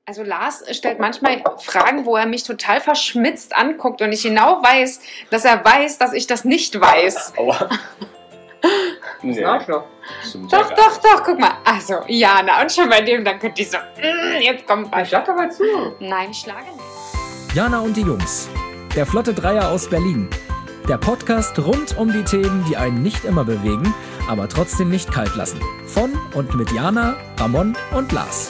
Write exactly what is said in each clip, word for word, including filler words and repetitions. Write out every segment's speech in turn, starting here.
Also Lars stellt manchmal Fragen, wo er mich total verschmitzt anguckt und ich genau weiß, dass er weiß, dass ich das nicht weiß. Aua. Nee. Arschloch. Doch, doch, doch, guck mal. Also, Jana, und schon bei dem, dann könnte ich so, mm, jetzt kommt was. Ich schlag doch mal zu. Nein, ich schlage nicht. Jana und die Jungs. Der Flotte Dreier aus Berlin. Der Podcast rund um die Themen, die einen nicht immer bewegen, aber trotzdem nicht kalt lassen. Von und mit Jana, Ramon und Lars.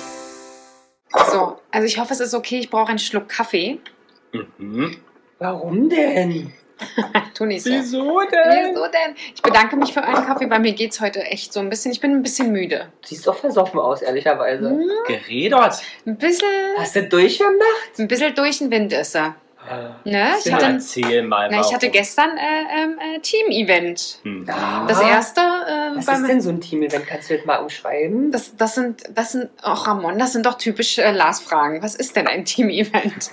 So, also ich hoffe, es ist okay. Ich brauche einen Schluck Kaffee. Mhm. Warum denn? Tu nicht so. Wieso denn? Wieso denn? Ich bedanke mich für euren Kaffee, weil mir geht es heute echt so ein bisschen, ich bin ein bisschen müde. Du siehst doch versoffen aus, ehrlicherweise. Hm, Geredert. ein bisschen, Hast du durchgemacht? ein bisschen durch den Wind ist er. Ne? Ich Ja, hatte, erzähl mal. na, ich hatte warum. gestern äh, ähm, äh, Team-Event. Mhm. Das erste. Äh, Was beim- ist denn so ein Team-Event? Kannst du das mal umschreiben? Das, das sind, das sind, oh Ramon, das sind doch typisch äh, Lars-Fragen. Was ist denn ein Team-Event?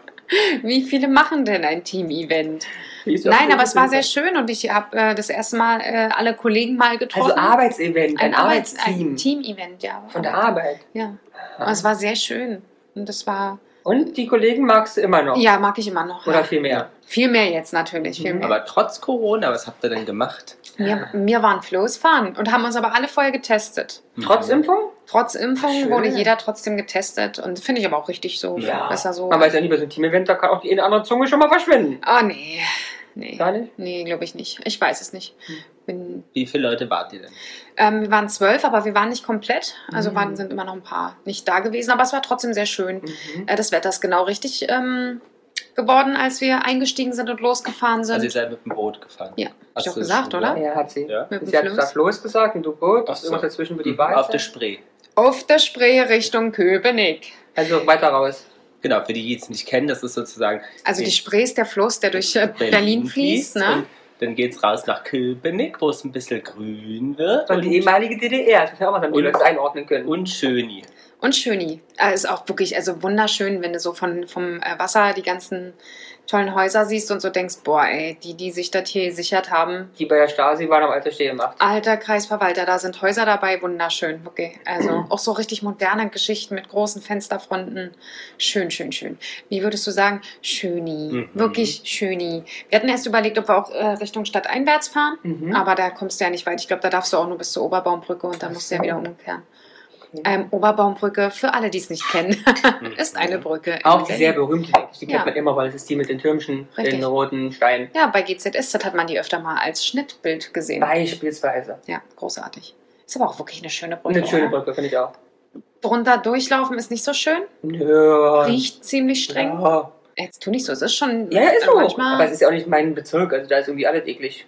Wie viele machen denn ein Team-Event? Nein, aber es war sehr schön und ich habe äh, das erste Mal äh, alle Kollegen mal getroffen. Also Arbeitsevent, ein, ein Arbeits- Arbeitsteam. Ein Team-Event, ja. Von der Arbeit. Ja. Aber es war sehr schön. Und das war, Und die Kollegen magst du immer noch? ja, mag ich immer noch. Oder ja. viel mehr? Viel mehr jetzt natürlich, viel mehr. Aber trotz Corona, was habt ihr denn gemacht? Wir, wir waren Floß fahren und haben uns aber alle vorher getestet. Trotz Impfung? Trotz Impfung Schön. wurde jeder trotzdem getestet und finde ich aber auch richtig so. Ja. Besser so. Man weiß ja nie, bei so einem Team-Event, da kann auch die eine oder andere Zunge schon mal verschwinden. Oh nee. Nee. Gar nicht? Nee, glaube ich nicht. Ich weiß es nicht. Bin, Wie viele Leute wart ihr denn? ähm, wir waren zwölf, aber wir waren nicht komplett. Also Mhm. waren, sind immer noch ein paar nicht da gewesen. Aber es war trotzdem sehr schön. Mhm. Äh, das Wetter ist genau richtig ähm, geworden, als wir eingestiegen sind und losgefahren sind. Also ihr seid mit dem Boot gefahren? Ja, hab Hast ich doch du das gesagt, schon oder? gesagt? Ja, hat sie. Ja. Mit dem Sie hat Fluss. das Floß gesagt und du Boot. Ach Ach so. Irgendwas dazwischen für die Mhm. Wahrheit. Auf der Spree. Auf der Spree Richtung Köpenick. Also weiter raus. Genau, für die, die es nicht kennen, das ist sozusagen Also die Nee. Spree ist der Fluss, der durch äh, Berlin, fließt. Ne? Und dann geht es raus nach Köpenick, wo es ein bisschen grün wird. Und die ehemalige D D R, das muss ja auch mal, damit die Und- Leute einordnen können. und Schöni. Und Schöni. Äh, ist auch wirklich also wunderschön, wenn du so von, vom äh, Wasser die ganzen tollen Häuser siehst und so denkst, boah, ey, die, die sich das hier gesichert haben. Die bei der Stasi waren am Alter stehen gemacht. Alter Kreisverwalter, da sind Häuser dabei, wunderschön, wirklich. Also auch so richtig moderne Geschichten mit großen Fensterfronten. Schön, schön, schön. Wie würdest du sagen? Schöni. Mhm. Wirklich schöni. Wir hatten erst überlegt, ob wir auch äh, Richtung Stadt einwärts fahren, Mhm. aber da kommst du ja nicht weit. Ich glaube, da darfst du auch nur bis zur Oberbaumbrücke und dann musst du ja wieder umkehren. Okay. Ähm, Oberbaumbrücke, für alle, die es nicht kennen, ist eine Brücke. in Auch die Berlin. sehr berühmte, denke ich. Die kennt Ja. man immer, weil es ist die mit den Türmchen, Richtig. den roten Steinen. Ja, bei G Z S, das hat man die öfter mal als Schnittbild gesehen. Beispielsweise. Ja, großartig. Ist aber auch wirklich eine schöne Brücke. Eine schöne oder? Brücke, finde ich auch. Drunter durchlaufen ist nicht so schön. Ja. Riecht ziemlich streng. Ja, Jetzt tu nicht so, es ist schon ja ist äh, so. manchmal. Aber es ist ja auch nicht mein Bezirk, also da ist irgendwie alles eklig.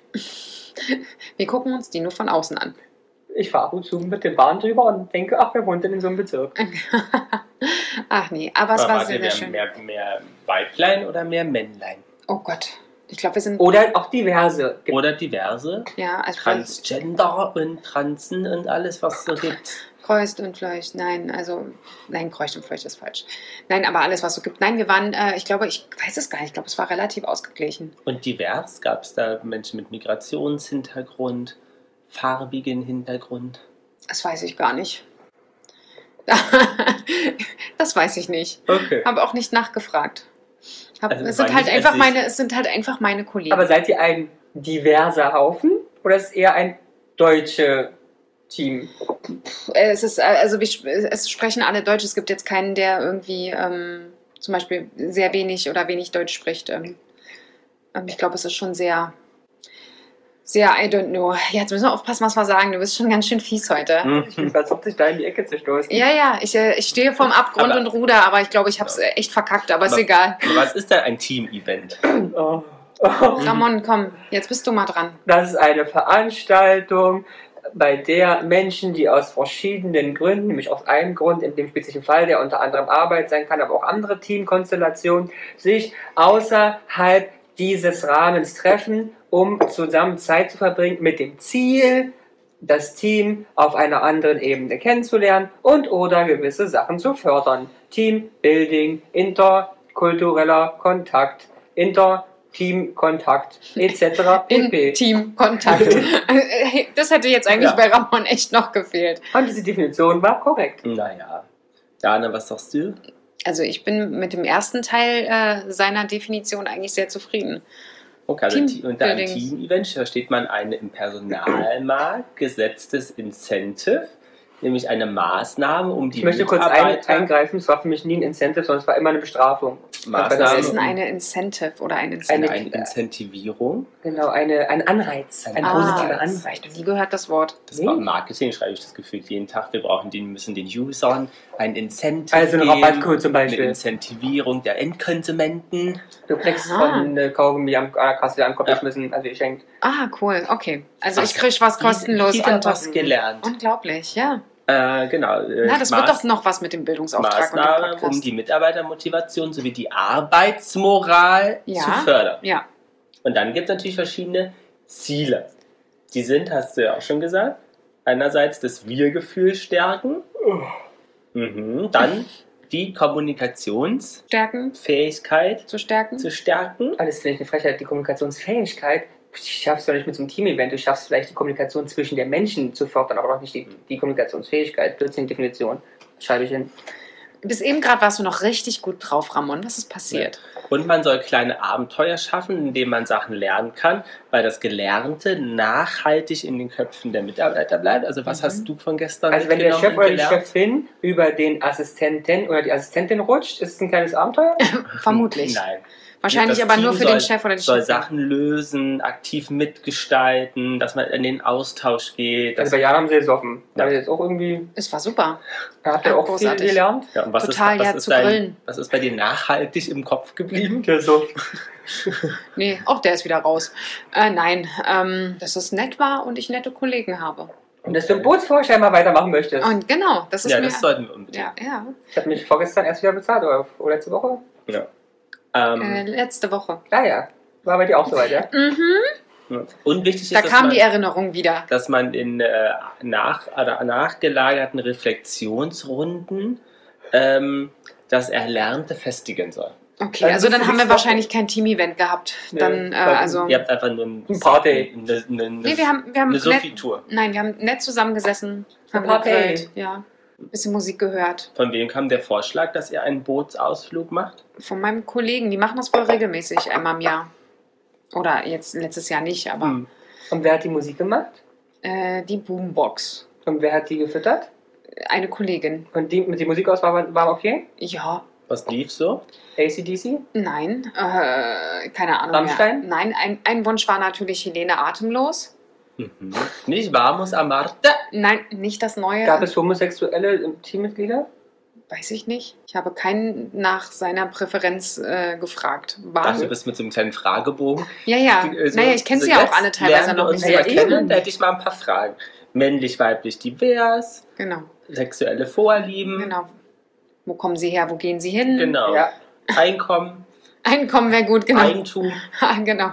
Wir gucken uns die nur von außen an. Ich fahre ab und zu mit der Bahn drüber und denke, ach, wer wohnt denn in so einem Bezirk? Ach nee, aber es Aber war wart sehr, ihr sehr mehr, schön. mehr, mehr Weiblein oder mehr Männlein? Oh Gott. Ich glaube, wir sind. Oder auch diverse. Gibt- Oder diverse? Ja, also Transgender und Transen und alles, was es so gibt. Kreuzt und Fleucht. Nein, also. Nein, Kreucht und Fleucht ist falsch. Nein, aber alles, was es so gibt. Nein, wir waren, äh, ich glaube, ich weiß es gar nicht. Ich glaube, es war relativ ausgeglichen. Und divers? Gab es da Menschen mit Migrationshintergrund, farbigen Hintergrund? Das weiß ich gar nicht. Das weiß ich nicht. Okay. Habe auch nicht nachgefragt. Hab, Also es, war sind halt nicht einfach ersichtlich. meine, es sind halt einfach meine Kollegen. Aber seid ihr ein diverser Haufen oder ist es eher ein deutsches Team? es ist, äh, also wir, sp- es sprechen alle Deutsch. Es gibt jetzt keinen, der irgendwie ähm, zum Beispiel sehr wenig oder wenig Deutsch spricht. Ähm, ähm, ich glaube, es ist schon sehr, sehr, I don't know. Ja, jetzt müssen wir aufpassen, was wir sagen. Du bist schon ganz schön fies heute. Hm. Ich bin versucht, dich da in die Ecke zu stoßen. Ja, ja, ich, äh, ich stehe vorm Abgrund Aber- und ruder, aber ich glaube, ich habe es äh, echt verkackt, aber ist Aber- egal. Aber was ist denn ein Team-Event? Oh. Ramon, komm, jetzt bist du mal dran. Das ist eine Veranstaltung, bei der Menschen, die aus verschiedenen Gründen, nämlich aus einem Grund, in dem spezifischen Fall, der unter anderem Arbeit sein kann, aber auch andere Teamkonstellationen, sich außerhalb dieses Rahmens treffen, um zusammen Zeit zu verbringen mit dem Ziel, das Team auf einer anderen Ebene kennenzulernen und oder gewisse Sachen zu fördern. Teambuilding, interkultureller Kontakt, inter Teamkontakt et cetera pp. Intimkontakt. Das hätte jetzt eigentlich Ja. bei Ramon echt noch gefehlt. Und diese Definition war korrekt. Naja. Jana, was sagst du? Also ich bin mit dem ersten Teil äh, seiner Definition eigentlich sehr zufrieden. Okay, also Team- unter einem Buildings. Team-Event versteht man eine im Personalmarkt gesetztes Incentive, nämlich eine Maßnahme, um die Ich möchte kurz ein, Mitarbeiter... eingreifen, es war für mich nie ein Incentive, sondern es war immer eine Bestrafung. Maßnahme. Was ist denn eine Incentive oder ein Incentive? eine, eine Incentivierung. Genau, eine, ein Anreiz, ein Ah, positiver Anreiz. Anreiz. Nie gehört das Wort. Das Nee. war im Marketing, schreibe ich das gefühlt jeden Tag. Wir brauchen den, müssen den Usern ein Incentive Also ein geben, Rabattcode zum eine Beispiel. Incentivierung der Endkonsumenten. Du kriegst Aha. von äh, Kaugummi am, an der Kasse am Kopf geschmissen, also geschenkt. Ah, cool. Okay. Also ich Ach, kriege was kostenlos. Wieder und was gelernt. Unglaublich, ja. Äh, genau. äh, Na, das wird Maß- doch noch was mit dem Bildungsauftrag und dem Maßnahme, Podcast. um die Mitarbeitermotivation sowie die Arbeitsmoral Ja. zu fördern. Ja. Und dann gibt es natürlich verschiedene Ziele. Die sind, hast du ja auch schon gesagt, einerseits das Wir-Gefühl stärken, mhm. dann die Kommunikationsfähigkeit Stärken, zu stärken. zu stärken. Alles finde ich eine Frechheit, die Kommunikationsfähigkeit. Du schaffst doch nicht mit so einem Team-Event, du schaffst vielleicht die Kommunikation zwischen den Menschen zu fördern, aber doch nicht die, die Kommunikationsfähigkeit. Blödsinn, Definition. Schreibe ich hin. Bis eben gerade warst du noch richtig gut drauf, Ramon. Was ist passiert? Und man soll kleine Abenteuer schaffen, indem man Sachen lernen kann, weil das Gelernte nachhaltig in den Köpfen der Mitarbeiter bleibt. Also was Mhm. hast du von gestern Also wenn der mitgenommen Chef oder und die gelernt? Chefin über den Assistenten oder die Assistentin rutscht, ist es ein kleines Abenteuer? Vermutlich. Nein. Wahrscheinlich Das aber Team nur für soll, den Chef oder die soll Chefin. Sachen lösen, aktiv mitgestalten, dass man in den Austausch geht. Also Das, bei Jan haben sie jetzt offen. Da Ja. haben sie jetzt auch irgendwie, Es war super. habt ihr Ja, auch viel großartig. gelernt? ja, und was Total, ist, was ja, ist zu dein, grillen. Was ist bei dir nachhaltig im Kopf geblieben? Ja, so. Nee, auch der ist wieder raus. Äh, nein, ähm, dass es nett war und ich nette Kollegen habe. Und dass du im Bootsvorschein mal weitermachen möchtest. Und genau, das ist Ja, mir... das sollten wir unbedingt. ja, ja. Ich habe mich vorgestern erst wieder bezahlt, oder, oder letzte Woche? Ja. Ähm, Äh, letzte Woche. Ja, ja. War bei dir auch soweit, ja? Mhm. ja. Und wichtig ist, Da dass kam man, die Erinnerung wieder. dass man in äh, nach, oder nachgelagerten Reflexionsrunden ähm, das Erlernte festigen soll. Okay, Also also du dann haben wir fliegst wahrscheinlich kein Team-Event gehabt. Nee, Dann, äh, weil also... Ihr habt einfach nur ein, Ein Party. Eine, eine, eine, Nee, wir haben, wir haben eine nett, Sophie-Tour. nein, wir haben nett zusammengesessen, haben Party. gegrillt, ja, ein bisschen Musik gehört. Von wem kam der Vorschlag, dass ihr einen Bootsausflug macht? Von meinem Kollegen, die machen das wohl regelmäßig, einmal im Jahr. Oder jetzt letztes Jahr nicht, aber Hm. Und wer hat die Musik gemacht? äh, die Boombox. Und wer hat die gefüttert? Eine Kollegin. Und die mit die Musik aus war, war okay? Ja, Was lief so? A C D C? nein, äh, keine Ahnung Rammstein? mehr. Nein, ein, ein Wunsch war natürlich Helene Atemlos. Mhm. Nicht Vamos a Marte? Nein, nicht das Neue. Gab es homosexuelle Teammitglieder? Weiß ich nicht. Ich habe keinen nach seiner Präferenz äh, gefragt. War, Ach, du bist mit so einem kleinen Fragebogen. ja, ja. Also, naja, ich kenne so sie ja auch jetzt alle teilweise lernen wir noch uns nicht. mal Ja, kennen. eben. Da hätte ich mal ein paar Fragen. Männlich, weiblich, divers, Genau, sexuelle Vorlieben, genau. Wo kommen sie her? Wo gehen sie hin? genau. Ja. Einkommen, Einkommen wäre gut, genau. Eigentum, Ah, genau.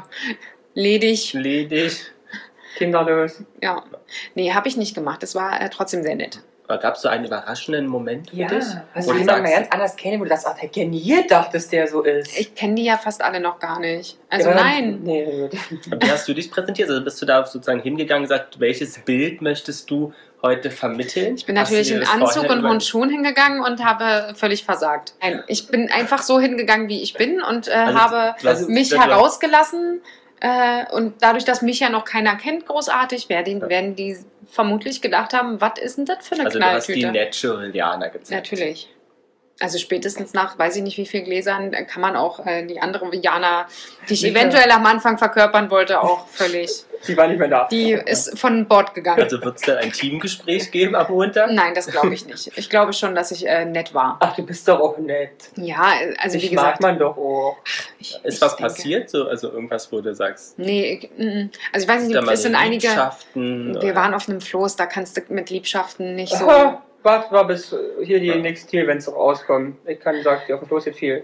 Ledig. ledig. Kinderlos. Ja. Nee, habe ich nicht gemacht. Es war äh, trotzdem sehr nett. Aber gab es so einen überraschenden Moment für Ja. dich? Hast Wo du du jemanden mal sagst, ganz anders kennen, wo du das auch geniert dachtest, der so ist? Ich kenne die ja fast alle noch gar nicht. Also Ja, nein. Nee, wie hast du dich präsentiert? Also bist du da sozusagen hingegangen und gesagt, welches Bild möchtest du heute vermitteln? Ich bin Hast du natürlich dir in das Anzug vorher und über- hohen Schuhen hingegangen und habe völlig versagt. Nein, ich bin einfach so hingegangen, wie ich bin und äh, Also, habe du hast- mich du- herausgelassen. Äh, und dadurch, dass mich ja noch keiner kennt, großartig, werden, Ja. werden die vermutlich gedacht haben, was ist denn das für eine Also du hast die Knalltüte? Natural Jana gezeigt. Natürlich. Also spätestens nach, weiß ich nicht wie viel Gläsern, äh, kann man auch äh, die andere Jana, die ich Sicher. eventuell am Anfang verkörpern wollte, auch völlig. die war nicht mehr da. Die ist von Bord gegangen. Also wird es dann ein Teamgespräch geben am Montag? Nein, das glaube ich nicht. Ich glaube schon, dass ich äh, nett war. Ach, du bist doch auch nett. Ja, also Ich wie mag gesagt. man doch auch. Ich, Ist ich was denke- passiert? So, also irgendwas, wo du sagst, Nee, ich, mm, also ich weiß nicht, da mal es sind so einige. Liebschaften Wir oder- waren auf einem Floß, da kannst du mit Liebschaften nicht so. Aha, warte mal, bis hier die Ja. nächsten Team-Events rauskommen. Ich kann sagen, die auf dem Klos jetzt viel.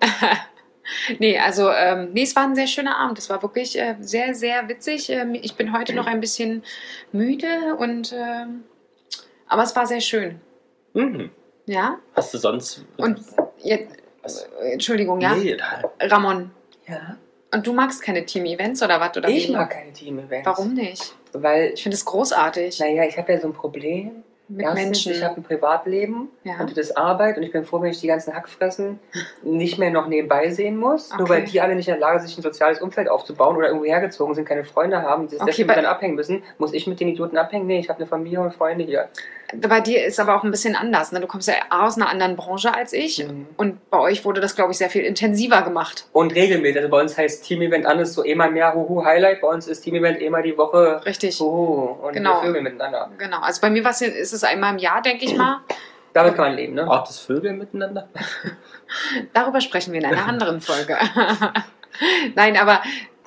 Nee, also, ähm, nee, es war ein sehr schöner Abend. Es war wirklich äh, sehr, sehr witzig. Ähm, ich bin heute noch ein bisschen müde und. Ähm, aber es war sehr schön. Mhm. Ja? Hast du sonst... Und jetzt. Was? äh, Entschuldigung, ja? Nee, da- Ramon. Ja. Und du magst keine Team-Events oder was? Oder Ich wie? mag keine Team-Events. Warum nicht? Weil, Ich finde es großartig. naja, ich habe ja so ein Problem mit Erstens, Menschen. ich habe ein Privatleben Ja. und das ist Arbeit und ich bin froh, wenn ich die ganzen Hackfressen nicht mehr noch nebenbei sehen muss. Nur Okay. weil die alle nicht in der Lage sind, sich ein soziales Umfeld aufzubauen oder irgendwo hergezogen sind, keine Freunde haben, die Okay, deswegen bei- dann abhängen müssen, muss ich mit den Idioten abhängen? Nee, ich habe eine Familie und Freunde hier. Bei dir ist aber auch ein bisschen anders. Ne? Du kommst ja aus einer anderen Branche als ich. Mhm. Und bei euch wurde das, glaube ich, sehr viel intensiver gemacht. Und regelmäßig, also bei uns heißt Team-Event anders, so einmal mehr Huhu Highlight, bei uns ist Team-Event einmal die Woche Richtig. Huhu und Genau. wir vögeln miteinander. Genau. Also bei mir war's, ist es einmal im Jahr, denke ich mal. Damit kann man leben, ne? Braucht es Vögel miteinander? Darüber sprechen wir in einer anderen Folge. Nein, aber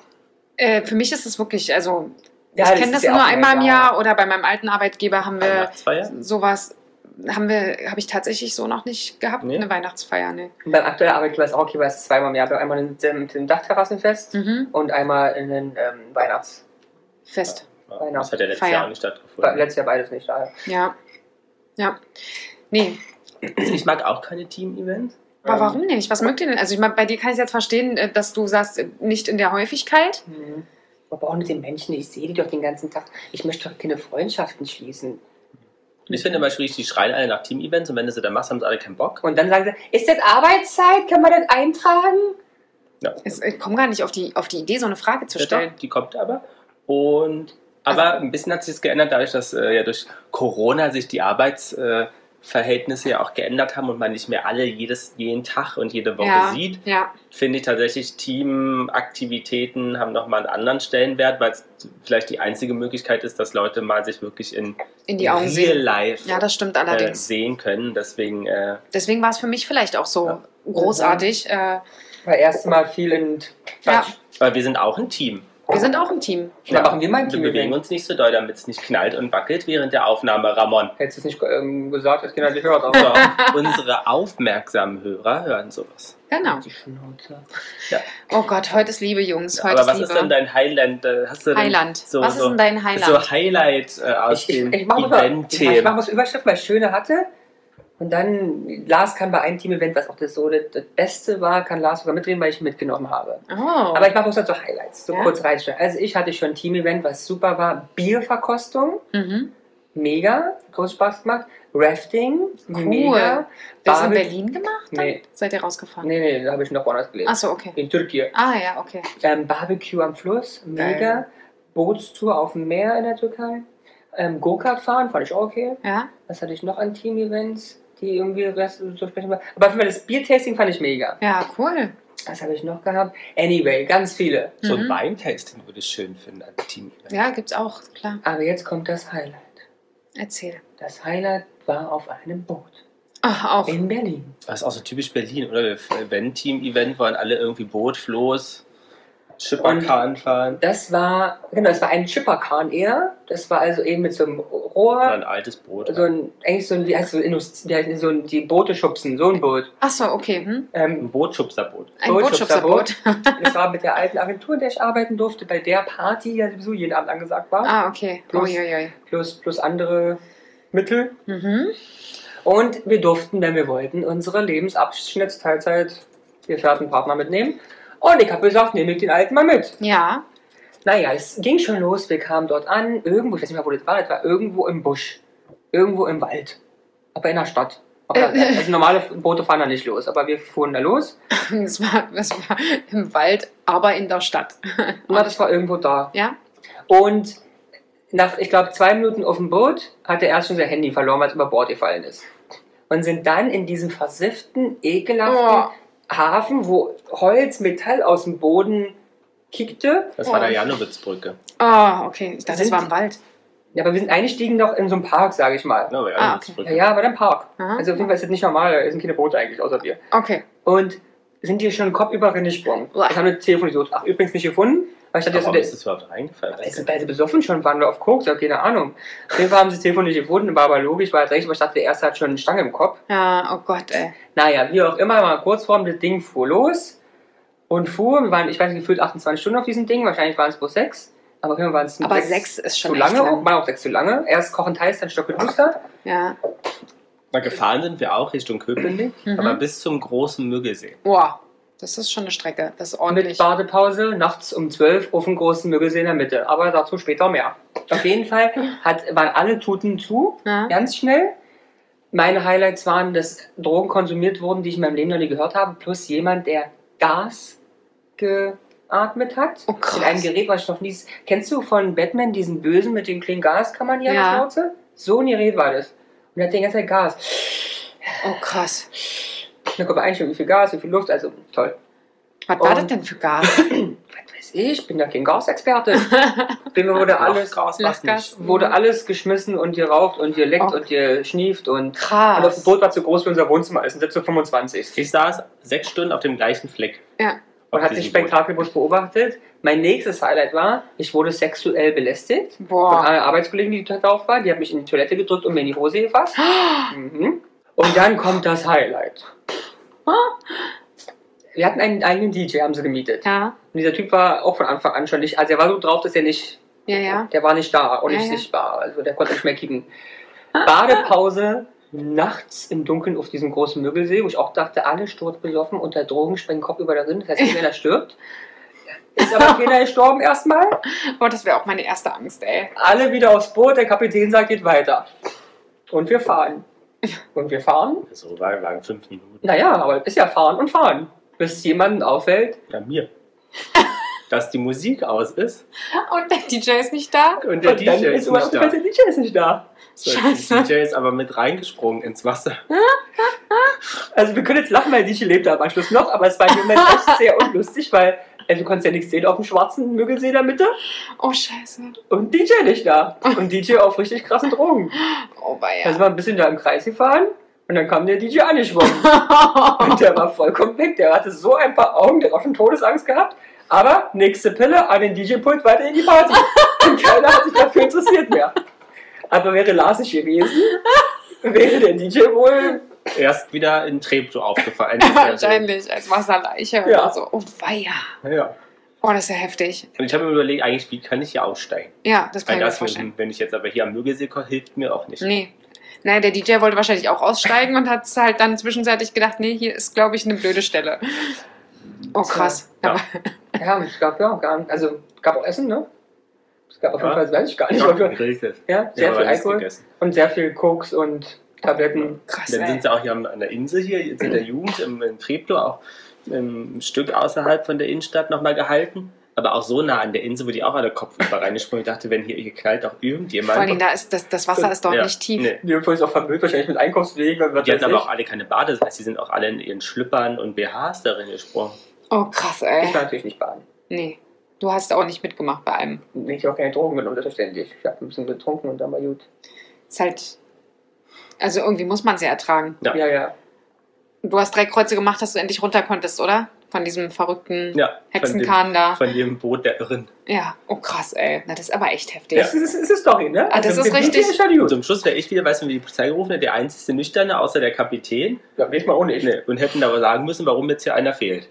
äh, für mich ist es wirklich, also Ja, ich das kenne ist das ja nur auch einmal im egal. Jahr oder bei meinem alten Arbeitgeber haben wir Weihnachtsfeier? sowas, haben wir, habe ich tatsächlich so noch nicht gehabt, Nee. eine Weihnachtsfeier, ne? Und beim aktuellen Arbeitgeber ist auch okay, weil es zweimal im Jahr, wir haben einmal mit dem Dachterrassenfest Mhm. und einmal in den ähm, Weihnachts. Fest. Ja, das hat ja letztes Feier. Jahr auch nicht stattgefunden. Letztes Jahr beides nicht, daher. Ja. Ja. Nee. Ich mag auch keine Team-Events. Aber warum nicht? Was mögt ihr denn? Also ich meine, bei dir kann ich jetzt verstehen, äh, dass du sagst, äh, nicht in der Häufigkeit. Mhm. Aber auch mit den Menschen, ich sehe die doch den ganzen Tag. Ich möchte doch keine Freundschaften schließen. Ich finde immer schwierig, die schreien alle nach Team-Events und wenn du sie dann machst, haben sie alle keinen Bock. Und dann sagen sie, ist das Arbeitszeit? Können wir das eintragen? Ja. Es, ich komme gar nicht auf die, auf die Idee, so eine Frage zu Ja, stellen. doch, die kommt aber. Und aber ein bisschen hat sich das geändert, dadurch, dass äh, ja durch Corona sich die Arbeitsverhältnisse ja auch geändert haben und man nicht mehr alle jedes, jeden Tag und jede Woche Ja, sieht. ja. Finde ich tatsächlich, Teamaktivitäten haben nochmal einen anderen Stellenwert, weil es vielleicht die einzige Möglichkeit ist, dass Leute mal sich wirklich in, In die Augen real sehen. life Ja, das stimmt äh, allerdings. sehen können. Deswegen, äh, Deswegen war es für mich vielleicht auch so Ja. großartig. Äh, Weil erst mal viel in Ja. Quatsch. weil wir sind auch ein Team. wir sind auch ein Team. Dann machen wir mal ein wir Team-Event. bewegen uns nicht so doll, damit es nicht knallt und wackelt während der Aufnahme, Ramon. Hättest du es nicht ähm, gesagt, dass Kinder nicht hört, aber Aber unsere aufmerksamen Hörer hören sowas. Genau. die Schnauze. Oh Gott, heute ist Liebe, Jungs. Heute Aber was ist ist denn Liebe. dein Highland? Äh, Hast du denn Highland. So, was ist so, denn dein Highland? so Highlight äh, aus Ich, ich, den ich mache mal, ich Event-Themen? mach mal so Überschriften, weil ich schöne hatte. Und dann, Lars kann bei einem Team-Event, was auch das, so das, das Beste war, kann Lars sogar mitreden, weil ich ihn mitgenommen habe. oh. Aber ich mache auch so Highlights, so Ja? kurz reinstellen. Also ich hatte schon ein Team-Event, was super war. Bierverkostung, mhm. mega, groß Spaß gemacht. Rafting, Cool. mega. Das in Barbe- Berlin gemacht? Dann? Nee. Seid ihr rausgefahren? Nee, nee, da habe ich noch woanders gelebt. Achso, okay. In Türkei. Ah ja, okay. Ähm, Barbecue am Fluss, mega. Geil. Bootstour auf dem Meer in der Türkei. Ähm, Go-Kart fahren, fand ich auch okay. Ja? Was hatte ich noch an Team-Events, die irgendwie Rest so sprechen waren? Aber für das Biertasting fand ich mega. Ja, cool. Was habe ich noch gehabt? Anyway, ganz viele. So ein Mhm. Weintasting würde ich schön finden als Team-Event. Ja, gibt's auch, klar. Aber jetzt kommt das Highlight. Erzähl. Das Highlight war auf einem Boot Ach, auch. in Berlin. Das ist auch so typisch Berlin, oder? Wenn Team-Event wollen alle irgendwie Boot, Floß, Schipperkahn fahren. Das war, genau, das war ein Chipperkahn eher. Das war also eben mit so einem Oder Rohr, ein altes Boot. so ein, eigentlich so ein, wie heißt so, Indust- wie heißt so ein, die Boote schubsen, so ein Boot. Achso, okay. Hm? Ähm, Ein Bootschubserboot. Ein Bootschubserboot. Bootschubserboot. Das war mit der alten Agentur, in der ich arbeiten durfte, bei der Party, die ja sowieso jeden Abend angesagt war. Ah, okay. Plus- Uiuiui. Plus, plus andere Mittel. Mhm. Und wir durften, wenn wir wollten, unsere Lebensabschnittsteilzeit Gefährtenpartner mitnehmen. Und ich habe gesagt, nehme ich den alten mal mit. Ja. Naja, es ging schon los. Wir kamen dort an, irgendwo, ich weiß nicht mehr, wo das war, das war irgendwo im Busch. Irgendwo im Wald. Aber in der Stadt. Aber, also normale Boote fahren da nicht los, aber wir fuhren da los. Es war, es war im Wald, aber in der Stadt. Na, das war irgendwo da. Ja? Und nach, ich glaube, zwei Minuten auf dem Boot hat er erst schon sein Handy verloren, weil es über Bord gefallen ist. Und sind dann in diesem versifften, ekelhaften Hafen, wo Holz, Metall aus dem Boden kickte. Das war Oh. der Janowitzbrücke. Oh, okay. Ich dachte, das Sind- war im Wald. Ja, aber wir sind eingestiegen noch in so einem Park, sage ich mal. Ja, aber Ah, Janowitzbrücke. Ja, ja, aber dann Park. Aha. Also auf jeden Fall ist das nicht normal, da sind keine Boote eigentlich, außer wir. Okay. Und sind die schon Kopf über gesprungen. Uah. Ich habe eine Telefon gesucht. Ach, übrigens nicht gefunden. Weil ich dachte, Warum das ist das überhaupt reingefallen? Weil sie beide besoffen schon waren, wir auf Koks, ja, keine Ahnung. Auf jeden Fall haben sie das Telefon nicht gefunden, war aber logisch, war halt recht, aber ich dachte, der erste hat schon eine Stange im Kopf. Ja, oh Gott, ey. Naja, wie auch immer, mal kurz vorm, das Ding fuhr los und fuhr, wir waren, ich weiß nicht, gefühlt achtundzwanzig Stunden auf diesem Ding, wahrscheinlich waren es bloß sechs, aber auf jeden Fall waren es Aber sechs ist schon zu echt lange, lang. waren auch sechs zu lange. Erst kochend heiß, dann stockend Muster. Ja. Na, gefahren sind wir auch Richtung Köpenick, Mhm. aber bis zum großen Müggelsee. Boah, das ist schon eine Strecke. Das ist Mit ordentlich. Badepause, nachts um zwölf auf dem großen Müggelsee in der Mitte, aber dazu später mehr. Auf jeden Fall hat, waren alle Tuten zu, Ja. ganz schnell. Meine Highlights waren, dass Drogen konsumiert wurden, die ich in meinem Leben noch nie gehört habe, plus jemand, der Gas geatmet hat. Oh, krass. In einem Gerät, was ich noch nie... Kennst du von Batman diesen Bösen mit den kleinen Gaskammern hier Ja. an der Schnauze? So ein Gerät war das. Und er hat die ganze Zeit Gas. Oh, krass. Da kommt einstellen, wie viel Gas, wie viel Luft, also toll. Was war Und- das denn für Gas? Was weiß ich, ich bin ja kein Gasexperte. Dem wurde alles, Lachgas, was Lachgas. nicht. wurde alles geschmissen und geraucht und geleckt Oh. und geschnieft und, und das Krass. Boot war zu groß für unser Wohnzimmer, es sind jetzt so fünfundzwanzig. Ich saß sechs Stunden auf dem gleichen Fleck. Ja. Und Auf hat den diesem Boot. Spektakelbus beobachtet. Mein nächstes Highlight war, ich wurde sexuell belästigt. Von Boah. einer Arbeitskollegin, die da drauf war, die hat mich in die Toilette gedrückt und mir in die Hose gefasst. Mhm. Und dann kommt das Highlight. Wir hatten einen eigenen D J, haben sie gemietet. Ja, Und dieser Typ war auch von Anfang an schon nicht, also er war so drauf, dass er nicht, ja, ja. der war nicht da und Ja, nicht ja. sichtbar, also der konnte nicht mehr kicken. Badepause, nachts im Dunkeln auf diesem großen Müggelsee, wo ich auch dachte, alle sturzbesoffen unter Drogen, sprengen Kopf über darin, das heißt, keiner stirbt. Ist aber keiner gestorben erstmal. Oh, das wäre auch meine erste Angst, ey. Alle wieder aufs Boot, der Kapitän sagt, geht weiter. Und wir fahren. Und wir fahren? So war- waren fünf Minuten. Naja, aber ist ja fahren und fahren. Bis jemandem auffällt, Ja, mir. Dass die Musik aus ist Und der D J ist nicht da? und der und D dann J ist ist immer nicht da. der D J ist nicht da. So, Scheiße. der D J ist aber mit reingesprungen ins Wasser. Also wir können jetzt lachen, weil D J lebt am Anschluss noch, aber es war im Moment echt sehr unlustig, weil also du konntest ja nichts sehen auf dem schwarzen Müggelsee in der Mitte Oh, scheiße. und D J nicht da. Und D J auf richtig krassen Drogen. Oh, weia. Also wir ein bisschen da im Kreis gefahren und dann kam der D J angeschwommen. Und der war vollkommen weg. Der hatte so ein paar Augen, der hat auch schon Todesangst gehabt. Aber nächste Pille an den D J-Pult weiter in die Party. Und keiner hat sich dafür interessiert mehr. Aber wäre Lars nicht gewesen, wäre der D J wohl... Erst wieder in Treptow aufgefallen. Wahrscheinlich, als Wasserleiche Ja. oder so. Oh, weia. Ja. Oh, das ist ja heftig. Und ich habe mir überlegt, eigentlich, wie kann ich hier aussteigen? Ja, das kann Weil ich mir das, vorstellen. wenn, wenn ich jetzt aber hier am Müggelsee komme, hilft mir auch nicht. Nee. Nein, der D J wollte wahrscheinlich auch aussteigen und hat halt dann zwischenzeitlich gedacht, nee, hier ist, glaube ich, eine blöde Stelle. Oh, krass. Ja. Aber, Ja, es gab ja gar nicht... Also, es gab auch Essen, ne? Es gab auf jeden Ja. Fall, das weiß ich gar nicht. Ja, aber- gegrillt. Ja, sehr Ja, aber viel nichts Alkohol gegessen. und sehr viel Koks und Tabletten. krass, Dann ey. sind sie auch hier an der Insel hier, jetzt in der Jugend, im, in Treptow, auch ein Stück außerhalb von der Innenstadt nochmal gehalten. Aber auch so nah an der Insel, wo die auch alle kopfüber reingesprungen. Ich dachte, wenn hier, hier knallt auch irgendjemand. Vor allem, da ist das, das Wasser ist dort Ja, nicht tief. nee. Die haben vorhin auch vermüllt, wahrscheinlich mit Einkaufswegen und was Die hatten weiß aber ich. auch alle keine Bade, das heißt, die sind auch alle in ihren Schlüppern und B Hs darin gesprungen. Oh, krass, Ich ey. war natürlich nicht baden. Nee. Du hast auch nicht mitgemacht bei allem. Ich habe auch keine Drogen genommen, selbstverständlich. Ich habe ein bisschen getrunken und dann war gut. Ist halt. Also irgendwie muss man es ja ertragen. Ja. Ja, ja. Du hast drei Kreuze gemacht, dass du endlich runter konntest, oder? Von diesem verrückten Ja, Hexenkahn da. Von dem Boot der Irren. Ja, oh krass, ey. Na, das ist aber echt heftig. Das ist, ist, ist eine Story, ne? Ah, das ist der richtig. D J ist ja Und gut. zum Schluss wäre ich wieder, weißt du, wie die Polizei gerufen hat, der einzige Nüchterne, außer der Kapitän. Ja, weiß man auch nicht. Nee, und hätten aber sagen müssen, warum jetzt hier einer fehlt.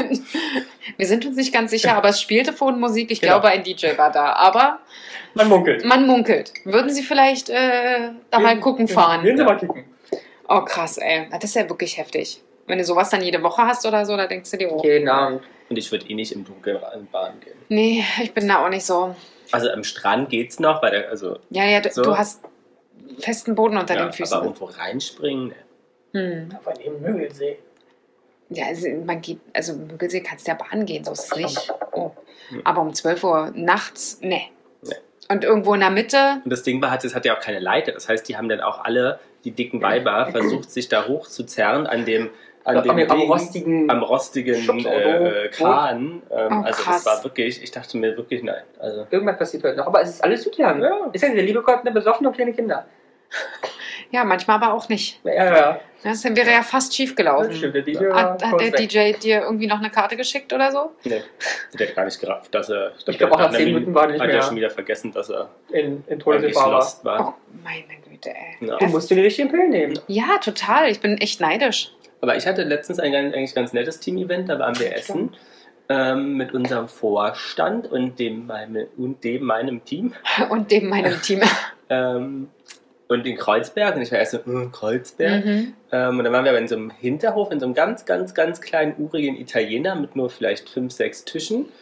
Wir sind uns nicht ganz sicher, aber es spielte vorhin Musik. Ich Genau. glaube, ein D J war da. Aber Man munkelt. man munkelt. Würden Sie vielleicht äh, da mal gucken fahren? Gehen Sie Ja. mal kicken. Oh, krass, ey. Das ist ja wirklich heftig. Wenn du sowas dann jede Woche hast oder so, da denkst du dir, oh. Jeden Abend. Und ich würde eh nicht im Dunkeln in Bahn gehen. Nee, ich bin da auch nicht so. Also am Strand geht's noch, weil der, also, Ja, ja, du, So. du hast festen Boden unter ja, den Füßen. aber irgendwo reinspringen, ne. Hm. Von dem Müggelsee. Ja, also man geht, also im Müggelsee kannst du ja baden gehen, so ist es nicht. Oh. Hm. Aber um zwölf Uhr nachts, ne. Nee. Und irgendwo in der Mitte, Und das Ding war, es hat ja auch keine Leiter. Das heißt, die haben dann auch alle, die dicken Weiber, versucht, sich da hochzuzerren an dem, an dem Am, am Ding, rostigen. am rostigen Schubsauto. äh, Kahn. Ähm, Oh, also krass. das war wirklich, ich dachte mir wirklich, nein. Also, Irgendwas passiert heute noch. Aber es ist alles gut gegangen. Ja. Ist ja der liebe Gott eine besoffene und kleine Kinder. ja, manchmal aber auch nicht. Ja, ja. Das wäre ja fast schief gelaufen. Das stimmt, der D J war Hat, hat der kurz weg. D J dir irgendwie noch eine Karte geschickt oder so? nee, der hat gar nicht gerafft, dass er, Ich glaube, auch nach einer zehn Minuten war er nicht hat mehr er schon wieder vergessen, dass er in, in eigentlich Todesgefahr war. lost war. Oh, meine Güte, ey. Ja. Du musst dir die richtigen Pillen nehmen. Ja, total. Ich bin echt neidisch. Aber ich hatte letztens ein ganz- eigentlich ganz nettes Team-Event, da waren wir essen ähm, mit unserem Vorstand und dem, meinem, und dem meinem Team Und dem meinem Team. ähm, und in Kreuzberg. Und ich war erst so, äh, Kreuzberg. Mhm. Ähm, und dann waren wir aber in so einem Hinterhof, in so einem ganz, ganz, ganz kleinen, urigen Italiener mit nur vielleicht fünf, sechs Tischen.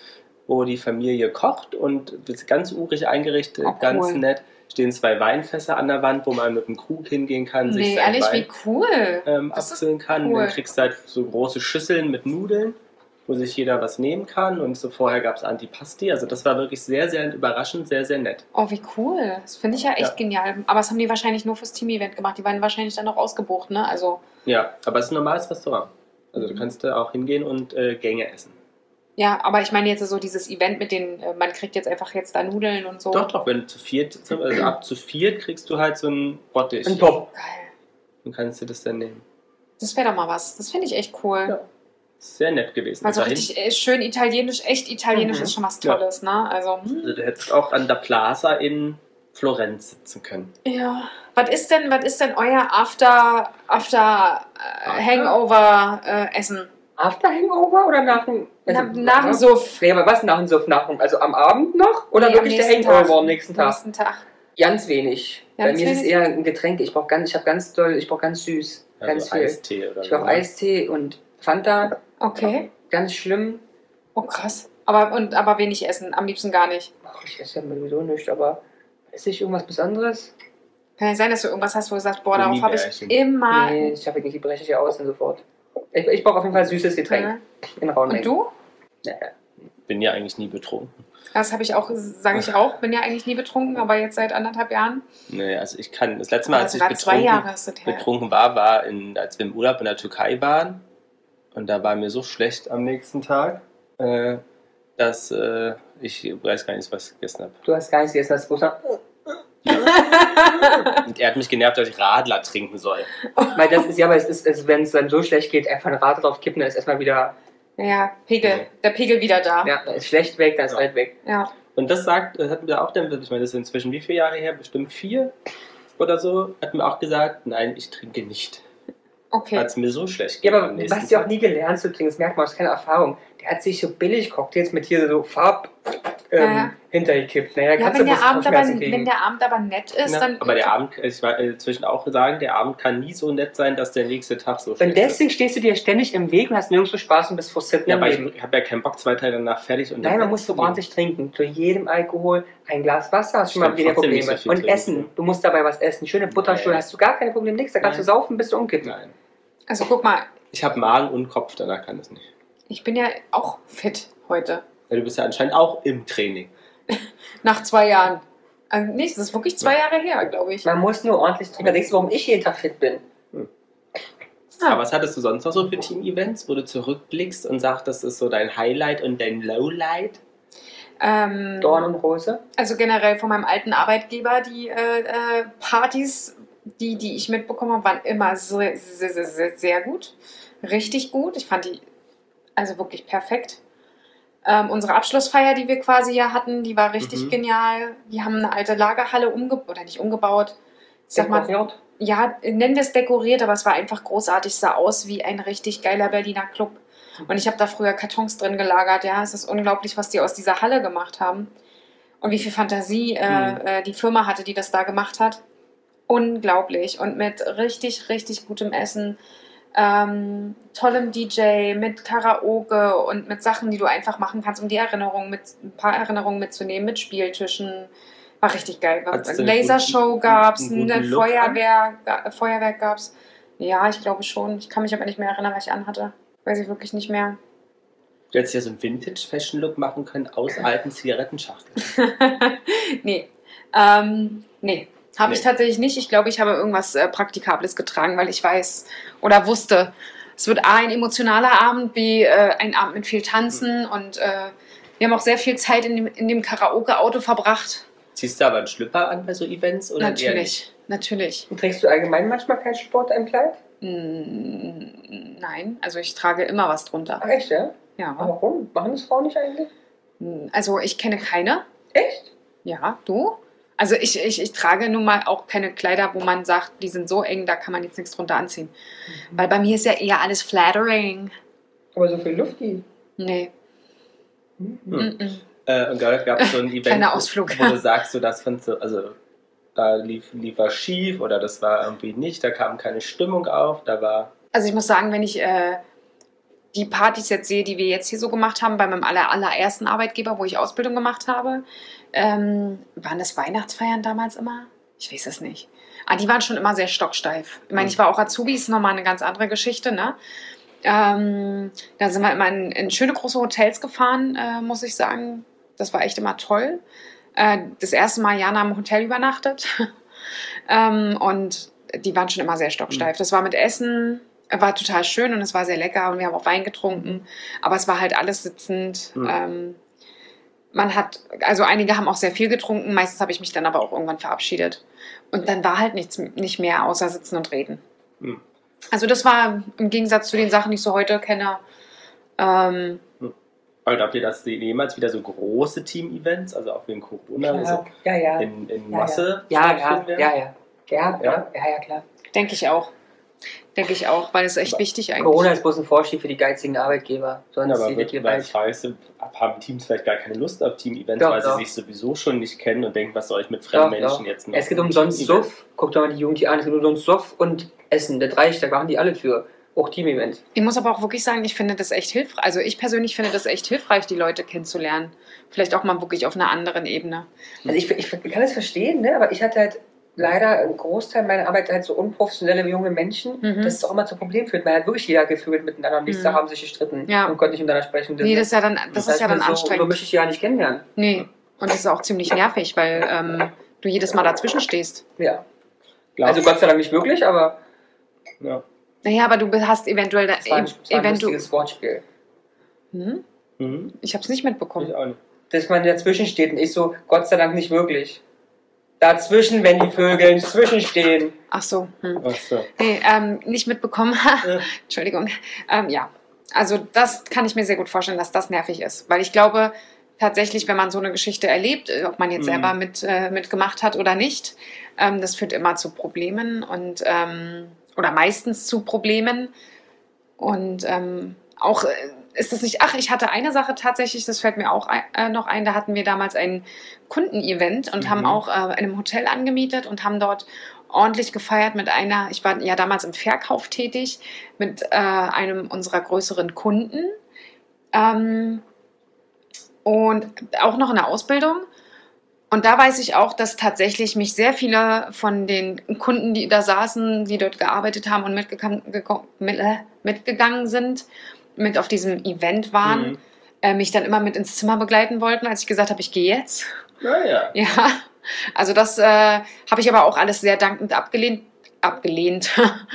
wo die Familie kocht und ist ganz urig eingerichtet, Oh, ganz cool. nett. Stehen zwei Weinfässer an der Wand, wo man mit einem Krug hingehen kann, sich Nee, sein ehrlich, Wein wie cool. ähm, Das ist abfüllen kann. cool. Dann kriegst du halt so große Schüsseln mit Nudeln, wo sich jeder was nehmen kann. Und so vorher gab es Antipasti. Also das war wirklich sehr, sehr überraschend, sehr, sehr nett. Oh, wie cool. Das finde ich ja echt Ja. genial. Aber das haben die wahrscheinlich nur fürs Team-Event gemacht. Die waren wahrscheinlich dann noch ausgebucht, ne? Also, Ja, aber es ist ein normales Restaurant. Also du kannst da auch hingehen und äh, Gänge essen. ja, aber ich meine jetzt so dieses Event mit den, äh, man kriegt jetzt einfach jetzt da Nudeln und so. Doch, doch, wenn du zu viert, also ab zu viert kriegst du halt so einen Bottich. Ein Top. Geil. Dann kannst du das dann nehmen. Das wäre doch mal was. Das finde ich echt cool. Ja. Sehr nett gewesen. Also Dahin- richtig äh, schön italienisch, echt italienisch Mhm. ist schon was Ja. Tolles, ne? Also, hm. Also du hättest auch an der Plaza in Florenz sitzen können. Ja. Was ist denn, was ist denn euer After, After, äh, Hangover äh, Essen? After Hangover oder nach dem... Na, nach dem Suff. Nee, aber was nach dem Suff? Nach dem, also am Abend noch? Oder Nee, wirklich am der nächsten Hangover Tag. am nächsten Tag? Nächsten Tag. Ganz wenig. Bei Ganz mir ist es wenig? eher ein Getränk. Ich brauche ganz, ich habe ganz doll, ich brauche ganz süß. Ganz Also viel. Eistee oder Ich brauche so. Eistee und Fanta. Okay. Ganz schlimm. Oh, krass. Aber, und, aber wenig essen. Am liebsten gar nicht. Ach, ich esse ja sowieso nicht, aber esse ich irgendwas Besonderes? Kann ja sein, dass du irgendwas hast, wo du sagst, boah, darauf habe ich Gummibärchen. immer... Nee, ich habe nicht, die breche ich ja aus und sofort. Ich, ich brauche auf jeden Fall süßes Getränk. Ja. In rauen Und Mengen. du? Ja. Bin ja eigentlich nie betrunken. Das habe ich auch, sage ich auch, bin ja eigentlich nie betrunken, aber jetzt seit anderthalb Jahren. Nee, also ich kann, das letzte Mal, als Also ich war zwei betrunken, Jahre ist das her. betrunken war, war, in, als wir im Urlaub in der Türkei waren. Und da war mir so schlecht am nächsten Tag, äh, dass äh, ich weiß gar nicht, was ich gegessen habe. Du hast gar nicht gegessen, das große. Und er hat mich genervt, dass ich Radler trinken soll. Weil das ist ja, aber es ist, es, wenn es dann so schlecht geht, einfach ein Rad drauf kippen, dann ist erstmal wieder, Ja, Pegel, Nee. der Pegel wieder da. ja, dann ist schlecht weg, dann ist Ja. alt weg. Ja. Und das sagt, das hatten wir auch dann, ich meine, das ist inzwischen wie viele Jahre her? Bestimmt vier oder so. Hatten wir auch gesagt, nein, ich trinke nicht. Okay. Weil es mir so schlecht Ja, geht. aber am du nächsten hast ja auch Tag. nie gelernt zu trinken, das merkt man, das ist keine Erfahrung. Der hat sich so billig Cocktails mit hier so Farb ähm, Ja. hintergekippt. Naja, Ja, kannst wenn du der, Abend aber, Kopfschmerzen kriegen. wenn der Abend aber nett ist, Ja, dann... aber der Abend, ich war inzwischen auch sagen, der Abend kann nie so nett sein, dass der nächste Tag so Und schlecht deswegen ist. stehst du dir ständig im Weg und hast nirgendwo Spaß und bist frustriert Ja, im aber Leben. ich habe ja keinen Bock, zwei Tage danach fertig und Nein, dann man muss so ordentlich trinken. Zu jedem Alkohol ein Glas Wasser hast du schon mal Stimmt, weniger trotzdem Probleme. nicht so viel Und trinken. Essen. Du musst dabei was essen. Schöne Butterstuhl Nein. hast du gar keine Probleme, nichts. Da kannst Nein. du saufen, bis du umkippen. Nein. Also guck mal, Ich habe Magen und Kopf, danach kann es nicht. ich bin ja auch fit heute. Ja, du bist ja anscheinend auch im Training. Nach zwei Jahren. Also nicht, das ist wirklich zwei Jahre her, glaube ich. Man muss nur ordentlich trinken. Da denkst du, warum ich jeden Tag fit bin. Ah. Aber was hattest du sonst noch so für Team-Events, wo du zurückblickst und sagst, das ist so dein Highlight und dein Lowlight? Ähm, Dorn und Rose. also generell von meinem alten Arbeitgeber, die äh, äh, Partys, die, die ich mitbekommen habe, waren immer sehr, sehr, sehr, sehr, sehr gut. Richtig gut. Ich fand die also wirklich perfekt. Ähm, unsere Abschlussfeier, die wir quasi ja hatten, die war richtig Mhm. genial. Wir haben eine alte Lagerhalle umgebaut, oder nicht umgebaut. Ich sag mal, Dekoriert. ja, nennen wir es dekoriert, aber es war einfach großartig, sah aus wie ein richtig geiler Berliner Club. Und ich habe da früher Kartons drin gelagert, ja, es ist unglaublich, was die aus dieser Halle gemacht haben. Und wie viel Fantasie äh, Mhm. äh, die Firma hatte, die das da gemacht hat. Unglaublich. Und mit richtig, richtig gutem Essen, ähm, tollem D J, mit Karaoke und mit Sachen, die du einfach machen kannst, um die Erinnerungen mit, ein paar Erinnerungen mitzunehmen, mit Spieltischen. War richtig geil. Hattest du Eine einen Lasershow guten- gab es, einen ein guten Look Feuerwehr, ga- Feuerwerk gab es. Ja, ich glaube schon. Ich kann mich aber nicht mehr erinnern, was ich anhatte. Weiß ich wirklich nicht mehr. Du hättest ja so einen Vintage-Fashion-Look machen können aus alten Zigarettenschachteln. nee. Ähm, nee. Habe ich Nee. tatsächlich nicht. Ich glaube, ich habe irgendwas äh, Praktikables getragen, weil ich weiß oder wusste, es wird A, ein emotionaler Abend, B, äh, ein Abend mit viel Tanzen und äh, wir haben auch sehr viel Zeit in dem, in dem Karaoke-Auto verbracht. Ziehst du aber einen Schlüpper an bei so Events? Oder eher nicht? Natürlich, natürlich. Und trägst du allgemein manchmal kein Sport im Kleid? Mm, nein, also ich trage immer was drunter. Ach echt, ja? Ja. Aber warum? Machen das Frauen nicht eigentlich? Also ich kenne keine. Echt? Ja, du? Also ich, ich, ich trage nun mal auch keine Kleider, wo man sagt, die sind so eng, da kann man jetzt nichts drunter anziehen. Weil bei mir ist ja eher alles flattering. Aber so viel Luft, die. Nee. Hm. Hm. Mm-mm. Äh, und da gab es so ein Event, Kleiner wo- Ausflug. wo du sagst, so, das fandst du, also da lief, lief was schief oder das war irgendwie nicht, da kam keine Stimmung auf, da war... Also ich muss sagen, wenn ich äh, die Partys jetzt sehe, die wir jetzt hier so gemacht haben, bei meinem aller, allerersten Arbeitgeber, wo ich Ausbildung gemacht habe, ähm, waren das Weihnachtsfeiern damals immer? Ich weiß es nicht. Ah, die waren schon immer sehr stocksteif. Ich meine, ich war auch Azubi, ist nochmal eine ganz andere Geschichte, ne? Ähm, da sind wir immer in, in schöne große Hotels gefahren, äh, muss ich sagen. Das war echt immer toll. Äh, das erste Mal Jana im Hotel übernachtet. ähm, und die waren schon immer sehr stocksteif. Das war mit Essen, war total schön und es war sehr lecker und wir haben auch Wein getrunken. Aber es war halt alles sitzend. Mhm. Ähm, man hat, also einige haben auch sehr viel getrunken. Meistens habe ich mich dann aber auch irgendwann verabschiedet. Und dann war halt nichts, nicht mehr außer sitzen und reden. Mhm. Also das war im Gegensatz zu den Sachen, die ich so heute kenne. Ähm, Und habt ihr das jemals wieder so große Team-Events, also auch wegen Corona, ja, also ja, ja. in, in ja, Masse? Ja, ja, ja, ja, ja, ja, ja, ja, klar. Denke ich auch. Denke ich auch, weil es echt aber wichtig eigentlich. Corona ist bloß ein Vorstieg für die geizigen Arbeitgeber. Sonst ja, aber wird, weil ich frage, haben Teams vielleicht gar keine Lust auf Team-Events, doch, weil doch. sie sich sowieso schon nicht kennen und denken, was soll ich mit fremden doch, Menschen doch. jetzt noch? Es geht umsonst Suff, guckt doch mal die Jugend an, es geht umsonst Suff und Essen, das reicht, da machen die alle für. Auch Team-Events. Ich muss aber auch wirklich sagen, ich finde das echt hilfreich. Also ich persönlich finde das echt hilfreich, die Leute kennenzulernen. Vielleicht auch mal wirklich auf einer anderen Ebene. Also ich, ich kann das verstehen, ne? Aber ich hatte halt leider einen Großteil meiner Arbeit halt so unprofessionelle junge Menschen, mhm. dass es auch immer zu Problemen führt. Man hat wirklich jeder gefühlt miteinander und nächste mhm. haben sich gestritten ja. und konnten nicht miteinander sprechen. Nee, das ist ja dann, das das ist ja dann so, anstrengend. So möchte ich ja nicht kennenlernen. Nee, und das ist auch ziemlich nervig, weil ähm, du jedes Mal dazwischen stehst. Ja. Also Gott sei Dank nicht wirklich, aber... Ja. Naja, aber du hast eventuell... Das war ein, das war ein lustiges Wortspiel. Hm? Mhm. Ich habe es nicht mitbekommen. Ich auch nicht. Dass man dazwischen steht und ich so, Gott sei Dank nicht wirklich. Dazwischen, wenn die Vögel zwischenstehen. Ach so. Hm. Ach so. Nee, ähm, nicht mitbekommen. Entschuldigung. Ähm, ja, also das kann ich mir sehr gut vorstellen, dass das nervig ist. Weil ich glaube, tatsächlich, wenn man so eine Geschichte erlebt, ob man jetzt mhm. selber mit, äh, mitgemacht hat oder nicht, ähm, das führt immer zu Problemen und... Ähm, oder meistens zu Problemen. Und ähm, auch äh, ist das nicht, ach, ich hatte eine Sache tatsächlich, das fällt mir auch ein, äh, noch ein, da hatten wir damals ein Kundenevent und mhm. haben auch äh, in einem Hotel angemietet und haben dort ordentlich gefeiert mit einer, ich war ja damals im Verkauf tätig, mit äh, einem unserer größeren Kunden ähm, und auch noch in der Ausbildung. Und da weiß ich auch, dass tatsächlich mich sehr viele von den Kunden, die da saßen, die dort gearbeitet haben und mitgegangen, mit, äh, mitgegangen sind, mit auf diesem Event waren, mhm. äh, mich dann immer mit ins Zimmer begleiten wollten, als ich gesagt habe, ich gehe jetzt. Ja, ja. Ja, also das äh, habe ich aber auch alles sehr dankend abgelehnt. abgelehnt.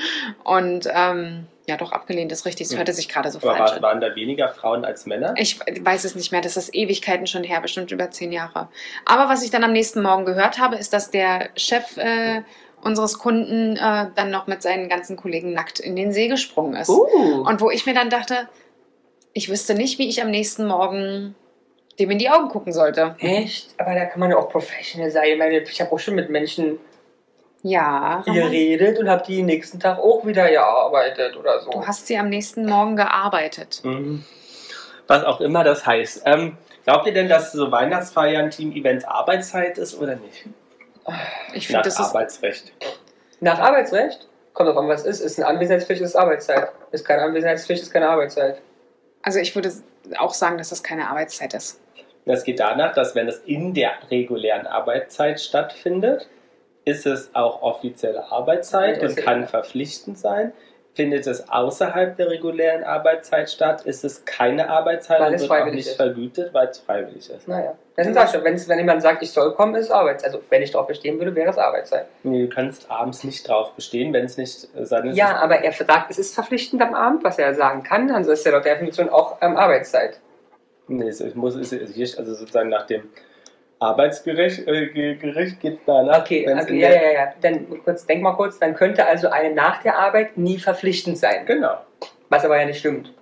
Und ähm, ja, doch, abgelehnt ist richtig. Das hörte sich gerade so aber falsch war, an. Waren da weniger Frauen als Männer? Ich weiß es nicht mehr. Das ist Ewigkeiten schon her, bestimmt über zehn Jahre. Aber was ich dann am nächsten Morgen gehört habe, ist, dass der Chef äh, unseres Kunden äh, dann noch mit seinen ganzen Kollegen nackt in den See gesprungen ist. Uh. Und wo ich mir dann dachte, ich wüsste nicht, wie ich am nächsten Morgen dem in die Augen gucken sollte. Echt? Aber da kann man ja auch professionell sein. Ich meine, ich habe auch schon mit Menschen... Ja, geredet und habe die nächsten Tag auch wieder gearbeitet oder so. Du hast sie am nächsten Morgen gearbeitet. Mhm. Was auch immer das heißt. Ähm, glaubt ihr denn, dass so Weihnachtsfeiern, Team-Events Arbeitszeit ist oder nicht? Ich finde, das ist... Arbeitsrecht. Nach Arbeitsrecht? Kommt drauf an, was ist. Ist eine Anwesenheitspflicht, ist Arbeitszeit. Ist keine Anwesenheitspflicht, ist keine Arbeitszeit. Also ich würde auch sagen, dass das keine Arbeitszeit ist. Das geht danach, dass wenn es in der regulären Arbeitszeit stattfindet, ist es auch offizielle Arbeitszeit und kann verpflichtend sein. Findet es außerhalb der regulären Arbeitszeit statt, ist es keine Arbeitszeit weil und wird auch nicht ist. vergütet, weil es freiwillig ist. Naja, das sag ich schon, wenn, wenn jemand sagt, ich soll kommen, ist es Arbeitszeit. Also wenn ich darauf bestehen würde, wäre es Arbeitszeit. Nee, du kannst abends nicht drauf bestehen, wenn es nicht sein ist. Ja, aber er sagt, es ist verpflichtend am Abend, was er sagen kann, dann ist ja laut der Definition auch ähm, Arbeitszeit. Nee, es muss, es, also sozusagen nach dem Arbeitsgericht äh, Gericht geht danach. Okay, okay ja, ja, ja. Dann kurz, denk mal kurz, dann könnte also eine nach der Arbeit nie verpflichtend sein. Genau. Was aber ja nicht stimmt.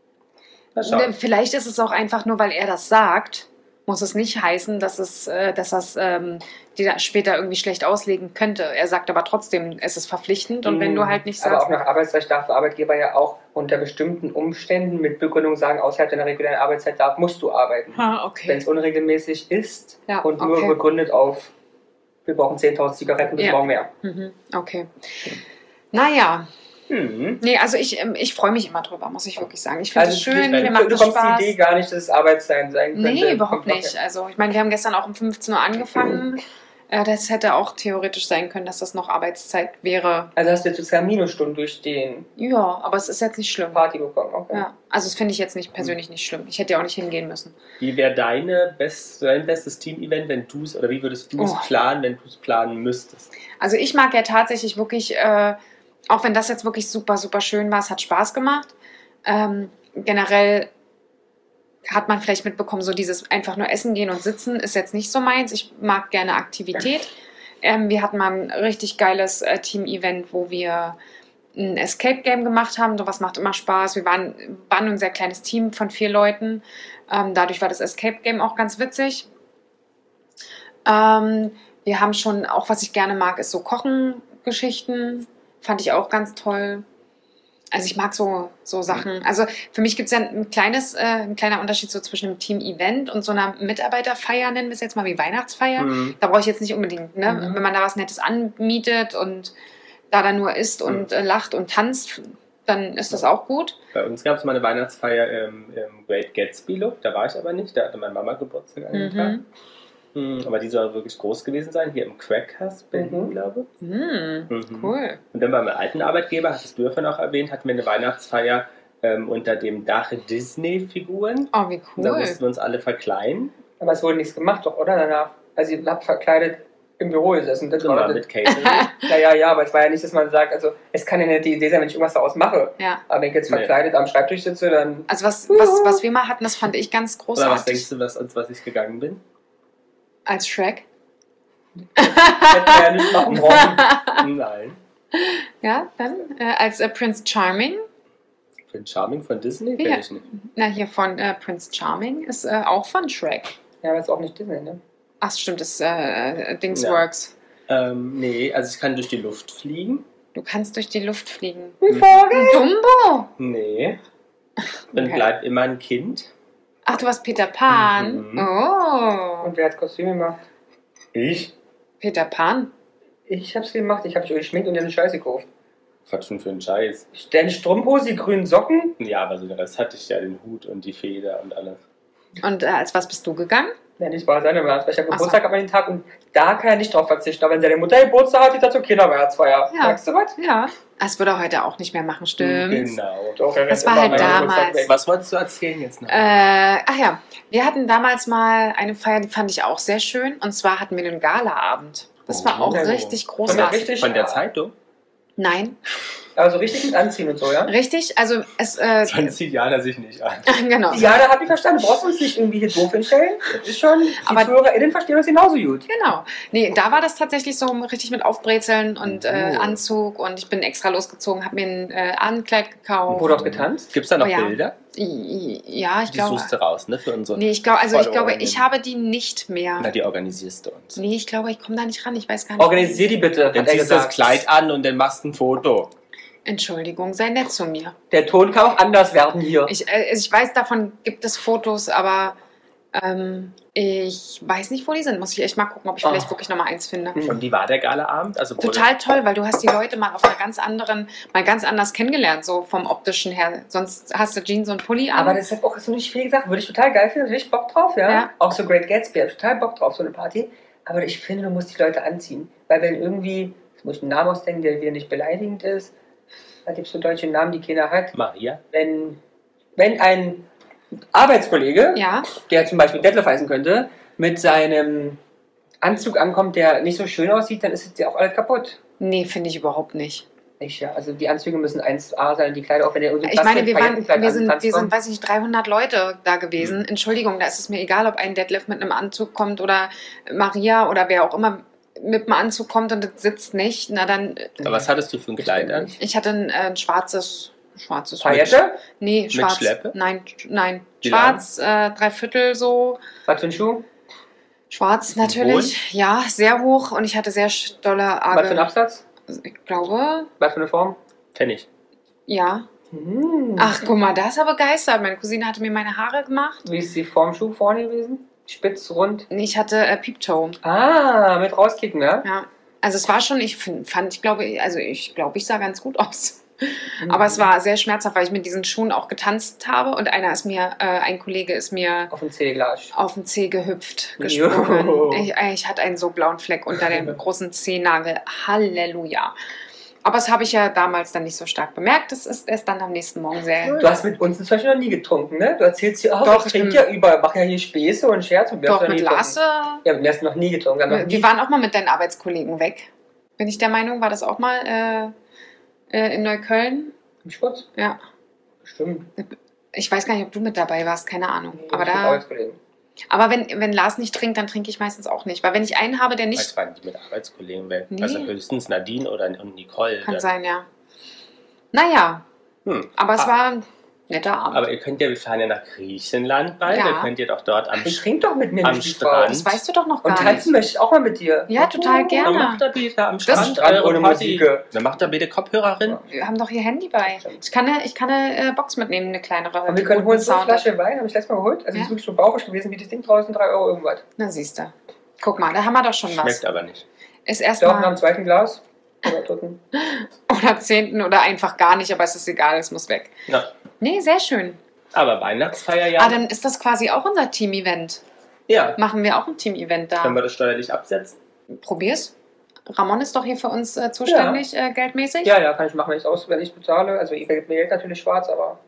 Vielleicht ist es auch einfach nur, weil er das sagt, muss es nicht heißen, dass es, äh, dass das ähm, die später irgendwie schlecht auslegen könnte. Er sagt aber trotzdem, es ist verpflichtend und wenn du halt nicht sagst... Aber auch nach Arbeitsrecht darf der Arbeitgeber ja auch unter bestimmten Umständen mit Begründung sagen, außerhalb deiner regulären Arbeitszeit darf, musst du arbeiten. Ah, okay. Wenn es unregelmäßig ist ja, und nur okay. begründet auf, wir brauchen zehntausend Zigaretten, bis ja. morgen mehr. Mhm. Okay. Naja, Mhm. Nee, also ich, ähm, ich freue mich immer drüber, muss ich wirklich sagen. Ich finde es Also schön, du, mir macht du es kommst Spaß. die Idee gar nicht, dass es Arbeitszeit sein könnte. Nee, überhaupt Kommt nicht. Also ich meine, wir haben gestern auch um fünfzehn Uhr angefangen. Äh, das hätte auch theoretisch sein können, dass das noch Arbeitszeit wäre. Also hast du jetzt sozusagen Minusstunden durch den Ja, aber es ist jetzt nicht schlimm. Party bekommen. Okay. Ja, also das finde ich jetzt nicht persönlich nicht schlimm. Ich hätte ja auch nicht hingehen müssen. Wie wäre deine best, dein bestes Team-Event, wenn du es, oder wie würdest du es Oh. planen, wenn du es planen müsstest? Also ich mag ja tatsächlich wirklich, äh, auch wenn das jetzt wirklich super, super schön war, es hat Spaß gemacht. Ähm, generell hat man vielleicht mitbekommen, so dieses einfach nur essen gehen und sitzen ist jetzt nicht so meins. Ich mag gerne Aktivität. Ähm, wir hatten mal ein richtig geiles äh, Team-Event, wo wir ein Escape-Game gemacht haben. Sowas macht immer Spaß. Wir waren, waren ein sehr kleines Team von vier Leuten. Ähm, dadurch war das Escape-Game auch ganz witzig. Ähm, wir haben schon, auch was ich gerne mag, ist so Kochen-Geschichten. Fand ich auch ganz toll. Also ich mag so, so Sachen. Also für mich gibt es ja ein kleines, äh, ein kleiner Unterschied so zwischen einem Team-Event und so einer Mitarbeiterfeier, nennen wir es jetzt mal wie Weihnachtsfeier. Mhm. Da brauche ich jetzt nicht unbedingt, ne? Mhm. Wenn man da was Nettes anmietet und da dann nur isst und äh, lacht und tanzt, dann ist das auch gut. Bei uns gab es mal eine Weihnachtsfeier im, im Great Gatsby Look, da war ich aber nicht, da hatte meine Mama Geburtstag an dem Tag. Mhm. Mhm, aber die soll wirklich groß gewesen sein, hier im Crackhouse Berlin, Mhm. glaube ich. Mhm. Mhm. Cool. Und dann bei meinem alten Arbeitgeber, hattest du ja vorhin auch erwähnt, hatten wir eine Weihnachtsfeier ähm, unter dem Dach Disney-Figuren. Oh, wie Und da cool. mussten wir uns alle verkleiden. Aber es wurde nichts gemacht, doch, oder? Danach. Also ihr habt verkleidet im Büro gesessen. Das Genau, war mit Catering. ja, ja, ja, aber es war ja nicht, dass man sagt, also es kann ja nicht die Idee sein, wenn ich irgendwas daraus mache. Ja. Aber wenn ich jetzt Nee. verkleidet am Schreibtisch sitze, dann Also was, was, was wir mal hatten, das fand ich ganz Oder was denkst großartig. du, was, als was ich gegangen bin? Als Shrek. hätte man ja nicht machen brauchen. Nein. Ja, dann äh, als äh, Prince Charming. Prince Charming von Disney? Ja. Kenn ich nicht. Na, hier von äh, Prince Charming ist äh, auch von Shrek. Ja, aber ist auch nicht Disney, ne? Ach, stimmt, das äh, Dingsworks. Ähm, nee, also ich kann durch die Luft fliegen. Du kannst durch die Luft fliegen. Wie Vogel? Dumbo! Nee. Und Okay. bleib immer ein Kind. Ach, du warst Peter Pan. Mhm. Oh. Und wer hat das Kostüm gemacht? Ich? Peter Pan? Ich hab's gemacht, ich hab mich geschminkt und dir eine Scheiße gekauft. Was schon für ein Scheiß. Deine Strumpfhose, die grünen Socken. Ja, aber so den Rest hatte ich ja, den Hut und die Feder und alles. Und äh, als was bist du gegangen? Ja, nicht wahr, seine Weihnachtsfeier. Ich hab Ach so. Geburtstag am einen Tag und da kann er nicht drauf verzichten. Aber wenn seine Mutter Geburtstag hat, ist das so Kinderweihnachtsfeier. Ja. Sagst du was? Ja. Das würde er heute auch nicht mehr machen, stimmt. Genau. Doch, er Das rennt war immer halt meinen Geburtstag damals. weg. Was wolltest du erzählen jetzt noch? Äh, ach ja, wir hatten damals mal eine Feier, die fand ich auch sehr schön. Und zwar hatten wir einen Galaabend. Das war auch Oh. richtig Von der großartig. richtig, Von der Zeitung? Nein, Aber so richtig mit Anziehen und so, ja? richtig. Also es, äh, Dann zieht Jana sich nicht an. genau. Ja, da hab ich verstanden. Du brauchst uns nicht irgendwie hier doof hinstellen. Das ist schon, die Aber- ZuhörerInnen verstehen uns genauso gut. Genau. Nee, da war das tatsächlich so richtig mit Aufbrezeln und äh, Oh. Anzug und ich bin extra losgezogen, habe mir ein äh, Ankleid gekauft. Wurde auch getanzt? Gibt es da noch Oh ja. Bilder? I- I- Ja, ich Die glaube. suchst du raus, ne? Für unsere. Nee, ich glaube, also ich glaube, Followerinnen. ich habe die nicht mehr. Na, die organisierst du uns. Nee, ich glaube, ich komme da nicht ran. Ich weiß gar nicht. Organisier die bitte, Dann hat er ziehst du das gesagt. Kleid an und dann machst du ein Foto. Entschuldigung, sei nett zu mir. Der Ton kann auch anders werden hier. Ich, äh, ich weiß, davon gibt es Fotos, aber ähm, ich weiß nicht, wo die sind. Muss ich echt mal gucken, ob ich Oh. vielleicht wirklich noch mal eins finde. Mhm. Und wie war der Galaabend? Also Total toll, weil du hast die Leute mal auf einer ganz anderen, mal ganz anders kennengelernt, so vom optischen her. Sonst hast du Jeans und Pulli an. Aber das hat auch so nicht viel gesagt. Würde ich total geil finden, hätte ich Bock drauf, ja? Ja. Auch so Great Gatsby, hab ich total Bock drauf, so eine Party. Aber ich finde, du musst die Leute anziehen. Weil wenn irgendwie, jetzt muss ich einen Namen ausdenken, der wieder nicht beleidigend ist, da gibt es so deutsche Namen, die keiner hat. Maria? Wenn, wenn ein Arbeitskollege, ja, der zum Beispiel Detlef heißen könnte, mit seinem Anzug ankommt, der nicht so schön aussieht, dann ist es ja auch alles kaputt. nee, finde ich überhaupt nicht. Nicht, ja. Also die Anzüge müssen eins A sein, die Kleider, auch wenn der irgendwie Ich meine, wir, waren, Paillettenkleid wir, sind, antanzt wir sind, kommt. weiß ich nicht, dreihundert Leute da gewesen. Entschuldigung, da ist es mir egal, ob ein Detlef mit einem Anzug kommt oder Maria oder wer auch immer mit einem Anzug kommt und das sitzt nicht. Na dann, Aber was hattest du für ein Kleid an? ich hatte ein, äh, ein schwarzes, schwarzes Paillette? Nee, schwarz. Schleppe? Nein, sch- nein. Wie Schwarz, äh, dreiviertel so. Was für ein Schuh? Schwarz natürlich. Ja, sehr hoch und ich hatte sehr sch- dolle Was für ein Arge. Absatz? Ich glaube, Was für eine Form? Pfennig. ja. Hm. Ach, guck mal, das ist aber begeistert. Meine Cousine hatte mir meine Haare gemacht. Wie ist die Form Schuh vorne gewesen? Spitz, rund? Nee, ich hatte äh, Peeptoe. Ah, mit rauskicken, ne? Ja. Also es war schon, ich find, fand, ich glaube, also ich glaube, ich sah ganz gut aus. Aber es war sehr schmerzhaft, weil ich mit diesen Schuhen auch getanzt habe und einer ist mir, äh, ein Kollege ist mir Auf dem Zehglas. auf den Zeh gehüpft, gesprungen. Jo. Ich, ich hatte einen so blauen Fleck unter dem großen Zehennagel. Halleluja. Aber das habe ich ja damals dann nicht so stark bemerkt. Das ist erst dann am nächsten Morgen sehr... Du hast mit uns zum Beispiel noch nie getrunken, ne? Du erzählst hier auch, Doch, ich trinke ich ja über, mach ja hier Späße und Scherz. Und wir Doch, haben noch mit nie Lars... getrunken. äh, Ja, wir haben noch nie getrunken. Wir haben noch Wir nie waren auch mal mit deinen Arbeitskollegen weg. Bin ich der Meinung, war das auch mal äh, äh, in Neukölln? im Schwutz. Ja. Stimmt. Ich weiß gar nicht, ob du mit dabei warst, keine Ahnung. Aber, mit da, Arbeitskollegen. aber wenn, wenn Lars nicht trinkt, dann trinke ich meistens auch nicht. Weil wenn ich einen habe, der Ich nicht... war nicht mit Arbeitskollegen weg. Nee. Also höchstens Nadine oder und Nicole. Kann dann. sein, ja. Naja, Hm. aber es Ah. war ein netter Abend. Aber ihr könnt ja, wir fahren ja nach Griechenland beide. Ja. Könnt ihr doch dort am Ich trinke doch mit mir Am nicht die Strand. Frau. Das weißt du doch noch Und gar tanzen nicht. möchte ich auch mal mit dir. Ja, total Dann gerne. macht er bitte am Das Strand, Strand eure ohne Party. Musik. Dann macht er bitte Kopfhörerin. Wir haben doch hier Handy bei. Ich kann eine, ich kann eine äh, Box mitnehmen, eine kleinere. Und wir können holen so eine Sound. Flasche Wein, habe ich letztes Mal geholt. Also Ja. die ist wirklich so bauchisch gewesen, wie das Ding draußen, drei Euro irgendwas. Na, siehst du. Guck mal, da haben wir doch schon was. Schmeckt aber nicht. Ist Doch, nach erstmal dem zweiten Glas. Oder dritten. oder zehnten oder einfach gar nicht, aber es ist egal, es muss weg. Ja. Nee, sehr schön. Aber Weihnachtsfeier ja. Ah, dann ist das quasi auch unser Team-Event. ja. Machen wir auch ein Team-Event da. Können wir das steuerlich absetzen? Probier's. Ramon ist doch hier für uns äh, zuständig, äh, geldmäßig. Ja, ja, kann ich machen, wenn ich es aus, wenn ich bezahle. Also ihr gibt mir Geld natürlich schwarz, aber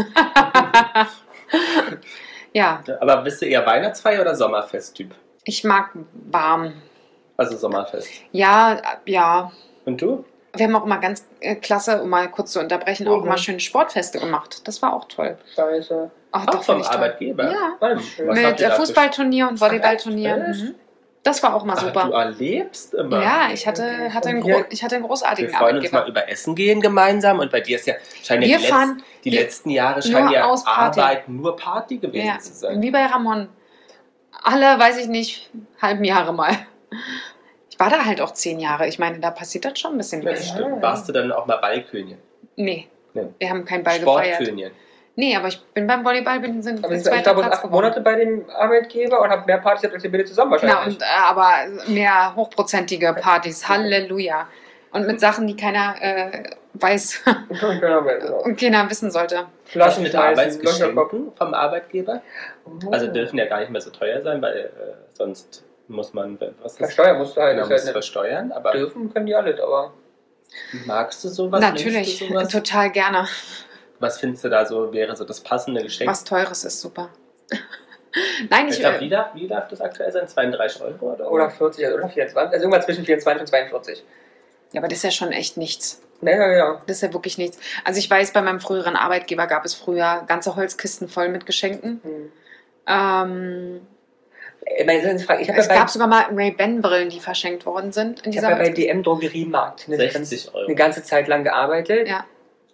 Ja, Aber bist du eher Weihnachtsfeier oder Sommerfest-Typ? ich mag warm. Also Sommerfest. Ja, äh, ja. Und du? Wir haben auch immer ganz äh, klasse, um mal kurz zu unterbrechen, auch Mhm. immer schöne Sportfeste gemacht. Das war auch toll. scheiße. Ach, Auch doch, vom finde ich toll. Arbeitgeber? Ja, War das schön. Was habt mit ihr äh, da für- Fußballturnier und Volleyballturnier. Echt? Mhm. Das war auch mal Ach, du super. erlebst immer. Ja, ich hatte, hatte, einen, Und wir- gro ich hatte einen Wir großartigen freuen uns mal Arbeitgeber. über Essen gehen gemeinsam und bei dir ist ja, scheinen ja Wir die, fahren letzten, die wir- letzten Jahre nur scheinen ja aus Party. Arbeit nur Party gewesen Ja, zu sein. wie bei Ramon. Alle, weiß ich nicht, halben Jahre mal. Ich war da halt auch zehn Jahre. Ich meine, da passiert dann schon ein bisschen Ja, das was. stimmt. Warst du dann auch mal Ballkönigin? Nee, Nee. wir haben keinen Ball gefeiert. Sportkönigin. Nee, aber ich bin beim Volleyball, bin sind Aber ich zweiter glaube, Platz acht geworden. Monate bei dem Arbeitgeber und habe mehr Partys gehabt als ihr bitte zusammen Na, wahrscheinlich. und, äh, aber mehr hochprozentige Partys. Halleluja. Und mit Sachen, die keiner äh, weiß Genau. und keiner wissen sollte. Was Flaschen mit schmeißen, Arbeitsgeschenken vom Arbeitgeber? Löcher- Also dürfen ja gar nicht mehr so teuer sein, weil äh, sonst muss man was ist, Versteuern musst du halt. genau, ist muss halt nicht. versteuern. Aber Dürfen können die alle, aber magst du sowas? Natürlich, Nimmst du sowas? total gerne. Was findest du da so, wäre so das passende Geschenk? Was Teures ist super. Nein, ich Ich glaub, will. wie, darf, wie darf das aktuell sein? zweiunddreißig Euro? Oder, oder vierzig oder vierundzwanzig. Also irgendwas zwischen vierundzwanzig und zweiundvierzig. Ja, aber das ist ja schon echt nichts. Ja, ja, ja. Das ist ja wirklich nichts. Also ich weiß, bei meinem früheren Arbeitgeber gab es früher ganze Holzkisten voll mit Geschenken. Hm. Ähm, Ich meine, ich habe ja es bei, gab sogar mal Ray-Ban-Brillen, die verschenkt worden sind in ich dieser hab ja bei Holzkiste. D M Drogeriemarkt eine, sechzig Euro. eine ganze Zeit lang gearbeitet. Ja.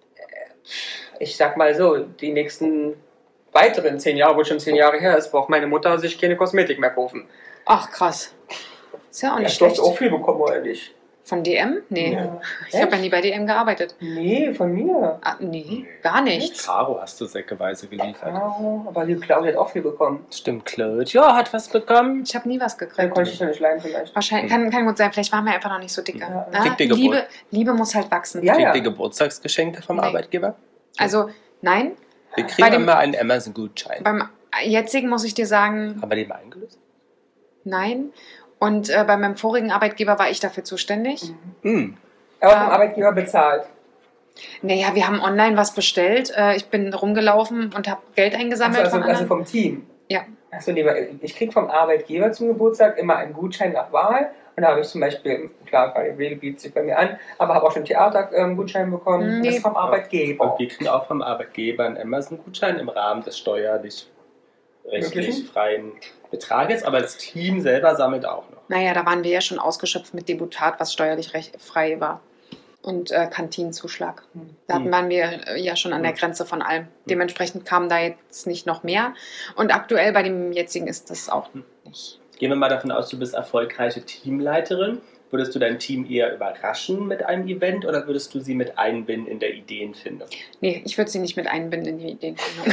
Ich sag mal so, die nächsten weiteren zehn Jahre, wo schon zehn Jahre her ist, braucht meine Mutter sich keine Kosmetik mehr kaufen. Ach, krass. Ist ja auch Ja, nicht du hast schlecht. auch viel bekommen, oder nicht? Von D M? Nee. Ja. Ich habe ja Echt? nie bei D M gearbeitet. Nee, von mir. Ah, nee, gar nichts. Caro hast du säckeweise geliefert. Ja, aber die Claudia hat auch viel bekommen. Stimmt, Claudia hat was bekommen. Ich habe nie was Da gekriegt. konnte ich noch nicht leiden vielleicht. Wahrscheinlich, kann, kann gut sein, vielleicht waren wir einfach noch nicht so dicke. Ja. Ja? Kriegt ihr Geburt? Liebe, Liebe muss halt wachsen. Ja, Kriegt ja. ihr Geburtstagsgeschenke vom Nee. Arbeitgeber? Also, nein, Wir Bei kriegen dem- immer einen Amazon-Gutschein. beim jetzigen muss ich dir sagen, Haben wir den mal eingelöst? nein. Und äh, bei meinem vorigen Arbeitgeber war ich dafür zuständig. Hm. Aber vom Ja. Arbeitgeber bezahlt. Naja, wir haben online was bestellt. Äh, ich bin rumgelaufen und habe Geld eingesammelt Also, von also, also anderen. vom Team. Ja. Achso, nee, weil ich krieg vom Arbeitgeber zum Geburtstag immer einen Gutschein nach Wahl. Und da habe ich zum Beispiel, klar, bei Real bietet sich bei mir an, aber habe auch schon Theater-Gutschein bekommen. Nee. Das ist vom Arbeitgeber. Und wir kriegen auch vom Arbeitgeber einen Amazon-Gutschein im Rahmen des steuerlich rechtlich Möglichen? freien Betrages, aber das Team selber sammelt auch noch. Naja, da waren wir ja schon ausgeschöpft mit Debutat, was steuerlich recht frei war. Und äh, Kantinenzuschlag. Hm. Da hatten- waren wir äh, ja schon an der Grenze von allem. Dementsprechend kam da jetzt nicht noch mehr. Und aktuell bei dem jetzigen ist das auch nicht. Gehen wir mal davon aus, du bist erfolgreiche Teamleiterin. Würdest du dein Team eher überraschen mit einem Event oder würdest du sie mit einbinden in der Ideenfindung? Nee, ich würde sie nicht mit einbinden in die Ideenfindung.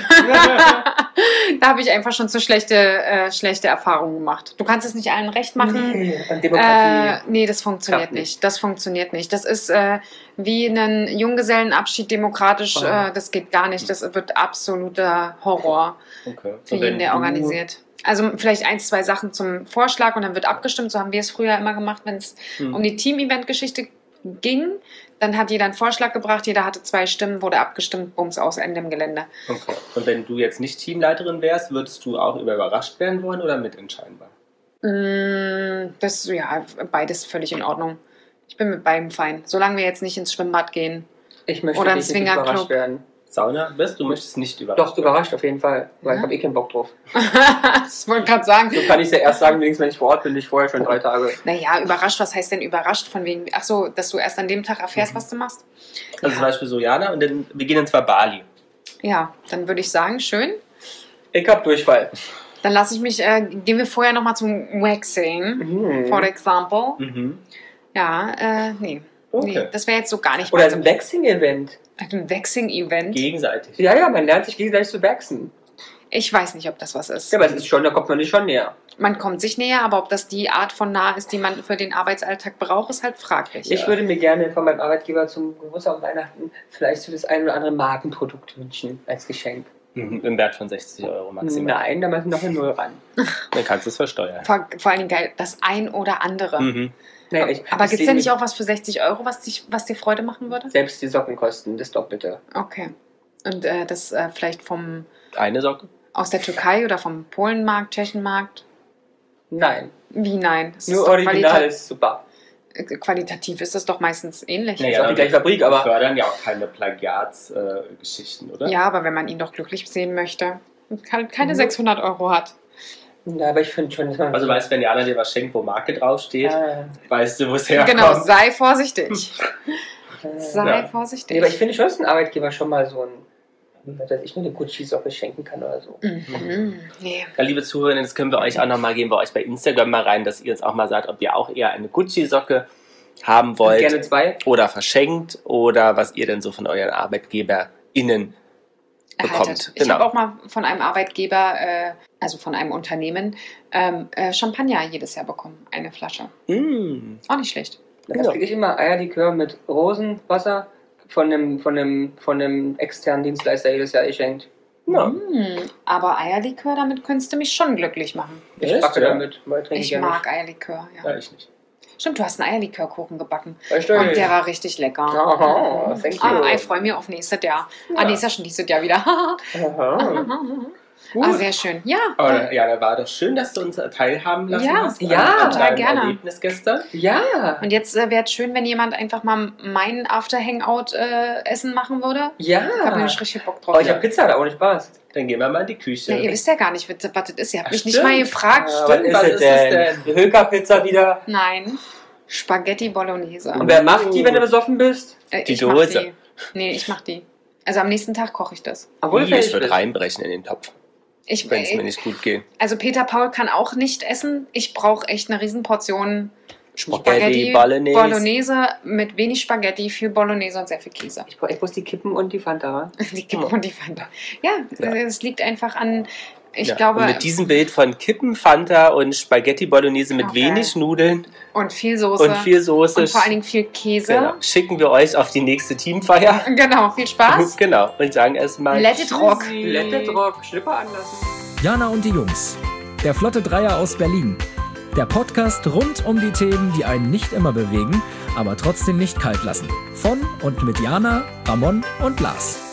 Da habe ich einfach schon zu schlechte, äh, schlechte Erfahrungen gemacht. Du kannst es nicht allen recht machen. Nee, und Demokratie. Äh, nee, das funktioniert nicht. nicht. Das funktioniert nicht. Das ist äh, wie ein Junggesellenabschied demokratisch. Oh. Äh, das geht gar nicht. Das wird absoluter Horror Okay. für Und jeden, wenn der du- organisiert. Also vielleicht ein, zwei Sachen zum Vorschlag und dann wird abgestimmt. So haben wir es früher immer gemacht, wenn es Hm. um die Team-Event-Geschichte ging. Dann hat jeder einen Vorschlag gebracht, jeder hatte zwei Stimmen, wurde abgestimmt, bums, aus, Ende im Gelände. Okay. Und wenn du jetzt nicht Teamleiterin wärst, würdest du auch über überrascht werden wollen oder mitentscheidbar? Mm, Das ja, beides völlig in Ordnung. Ich bin mit beidem fein. Solange wir jetzt nicht ins Schwimmbad gehen. Ich möchte Oder ein nicht Swingerclub. überrascht werden. Sauna bist? Du möchtest nicht überrascht Doch, überrascht auf jeden Fall, weil Ja. ich habe eh keinen Bock drauf. Das wollte ich gerade sagen. So kann ich es ja erst sagen, wenigstens wenn ich vor Ort bin, nicht vorher schon drei Tage. Naja, überrascht, was heißt denn überrascht? Von wegen, ach so, dass du erst an dem Tag erfährst, was du machst? Also zum Beispiel so, Jana, und dann, wir gehen dann zwar Bali. Ja, dann würde ich sagen, schön. Ich hab Durchfall. Dann lasse ich mich, äh, gehen wir vorher nochmal zum Waxing, Mhm. for example. Mhm. Ja, äh, nee. Okay. nee. Das wäre jetzt so gar nicht Oder mal ein Waxing-Event. ein Waxing-Event. Gegenseitig. Ja, ja, man lernt sich gegenseitig zu waxen. Ich weiß nicht, ob das was ist. Ja, aber es ist schon, da kommt man nicht schon näher. Man kommt sich näher, aber ob das die Art von nah ist, die man für den Arbeitsalltag braucht, ist halt fraglich. Ich würde mir gerne von meinem Arbeitgeber zum Geburtstag und Weihnachten vielleicht so das ein oder andere Markenprodukt wünschen als Geschenk. Mhm. Im Wert von sechzig Euro maximal. Nein, da müssen noch eine Null ran. Dann kannst du es versteuern. Vor, vor allen Dingen geil, das ein oder andere. Mhm. Naja, ich, Aber ich gibt es seh da nicht mir- auch was für sechzig Euro, was, dich, was dir Freude machen würde? Selbst die Socken kosten das Doppelte. Okay. Und äh, das äh, vielleicht vom Eine Socke? aus der Türkei oder vom Polenmarkt, Tschechenmarkt? Nein, Wie nein? Das nur ist doch original qualita- ist super. äh, qualitativ ist das doch meistens ähnlich. Ist auch die gleiche Fabrik, aber- Wir fördern ja auch keine Plagiatsgeschichten, oder? Ja, aber wenn man ihn doch glücklich sehen möchte und halt keine Mhm. sechshundert Euro hat. Ja, aber ich finde schon, dass man... Also weißt du, wenn Jana dir was schenkt, wo Marke draufsteht, Ah, weißt du, wo es herkommt. Genau, sei vorsichtig. äh, Sei Ja. vorsichtig. Nee, aber ich finde schon, dass ein Arbeitgeber schon mal so ein, was weiß ich, nur eine Gucci-Socke schenken kann oder so. Mhm. Nee. Ja, liebe Zuhörerinnen, das können wir euch auch nochmal geben, bei euch bei Instagram mal rein, dass ihr uns auch mal sagt, ob ihr auch eher eine Gucci-Socke haben wollt Gerne zwei. oder verschenkt oder was ihr denn so von euren ArbeitgeberInnen bekommt. Erhaltet. Ich Genau. habe auch mal von einem Arbeitgeber, äh, also von einem Unternehmen, ähm, äh, Champagner jedes Jahr bekommen. Eine Flasche. Mm. Auch nicht schlecht. Da Ja. kriege ich immer Eierlikör mit Rosenwasser von einem, von einem, von einem externen Dienstleister jedes Jahr geschenkt. Ja. Mm, aber Eierlikör, damit könntest du mich schon glücklich machen. Ich Echt, backe ja? damit, weil trinke Ich ja mag Eierlikör, ja. Ja, ich nicht. Stimmt, du hast einen Eierlikörkuchen gebacken. nicht. Und der war richtig lecker. Aha, thank you. Ah, ich freue mich auf nächstes Jahr. Ah, nee, ist ja schon nächstes Jahr wieder. Aha. Ah, sehr schön. Ja, Aber ja, da war doch schön, dass du uns teilhaben lassen Ja, hast. ja, an, an total deinem gerne. Erlebnis gestern. Ja, und jetzt äh, wäre es schön, wenn jemand einfach mal mein After-Hangout-Essen machen würde. ja. Ich habe nämlich richtig Bock drauf. Oh, ich habe Pizza da, ohne Spaß. Dann gehen wir mal in die Küche. Ja, ihr wisst ja gar nicht, was was das ist. Ihr habt Ach, mich nicht stimmt. mal gefragt. Ja, Stimmt, was ist es denn? Die Höker-Pizza wieder. Nein, Spaghetti Bolognese. Und wer macht die, wenn du besoffen bist? Äh, Die ich mach Dose. die. Nee, ich mach die. Also am nächsten Tag koche ich das. Obwohl du Ih, fertig ich würde bist. reinbrechen in den Topf, Ich, wenn es mir äh, nicht gut geht. also Peter Paul kann auch nicht essen. Ich brauche echt eine Riesenportion Spaghetti, Bolognese. Bolognese mit wenig Spaghetti, viel Bolognese und sehr viel Käse. Ich brauche bloß die Kippen und die Fanta. Wa? Die Kippe und die Fanta. Ja, Ja. es liegt einfach an, ich Ja. glaube, Und mit diesem Bild von Kippen, Fanta und Spaghetti Bolognese mit Okay. wenig Nudeln und viel Soße und viel Soße und vor allen Dingen viel Käse. genau, schicken wir euch auf die nächste Teamfeier. Genau, viel Spaß. Genau. Und sagen erstmal Let it rock. Tschüssi. Let it rock, Schlipper anlassen. Jana und die Jungs. Der Flotte Dreier aus Berlin. Der Podcast rund um die Themen, die einen nicht immer bewegen, aber trotzdem nicht kalt lassen. Von und mit Jana, Ramon und Lars.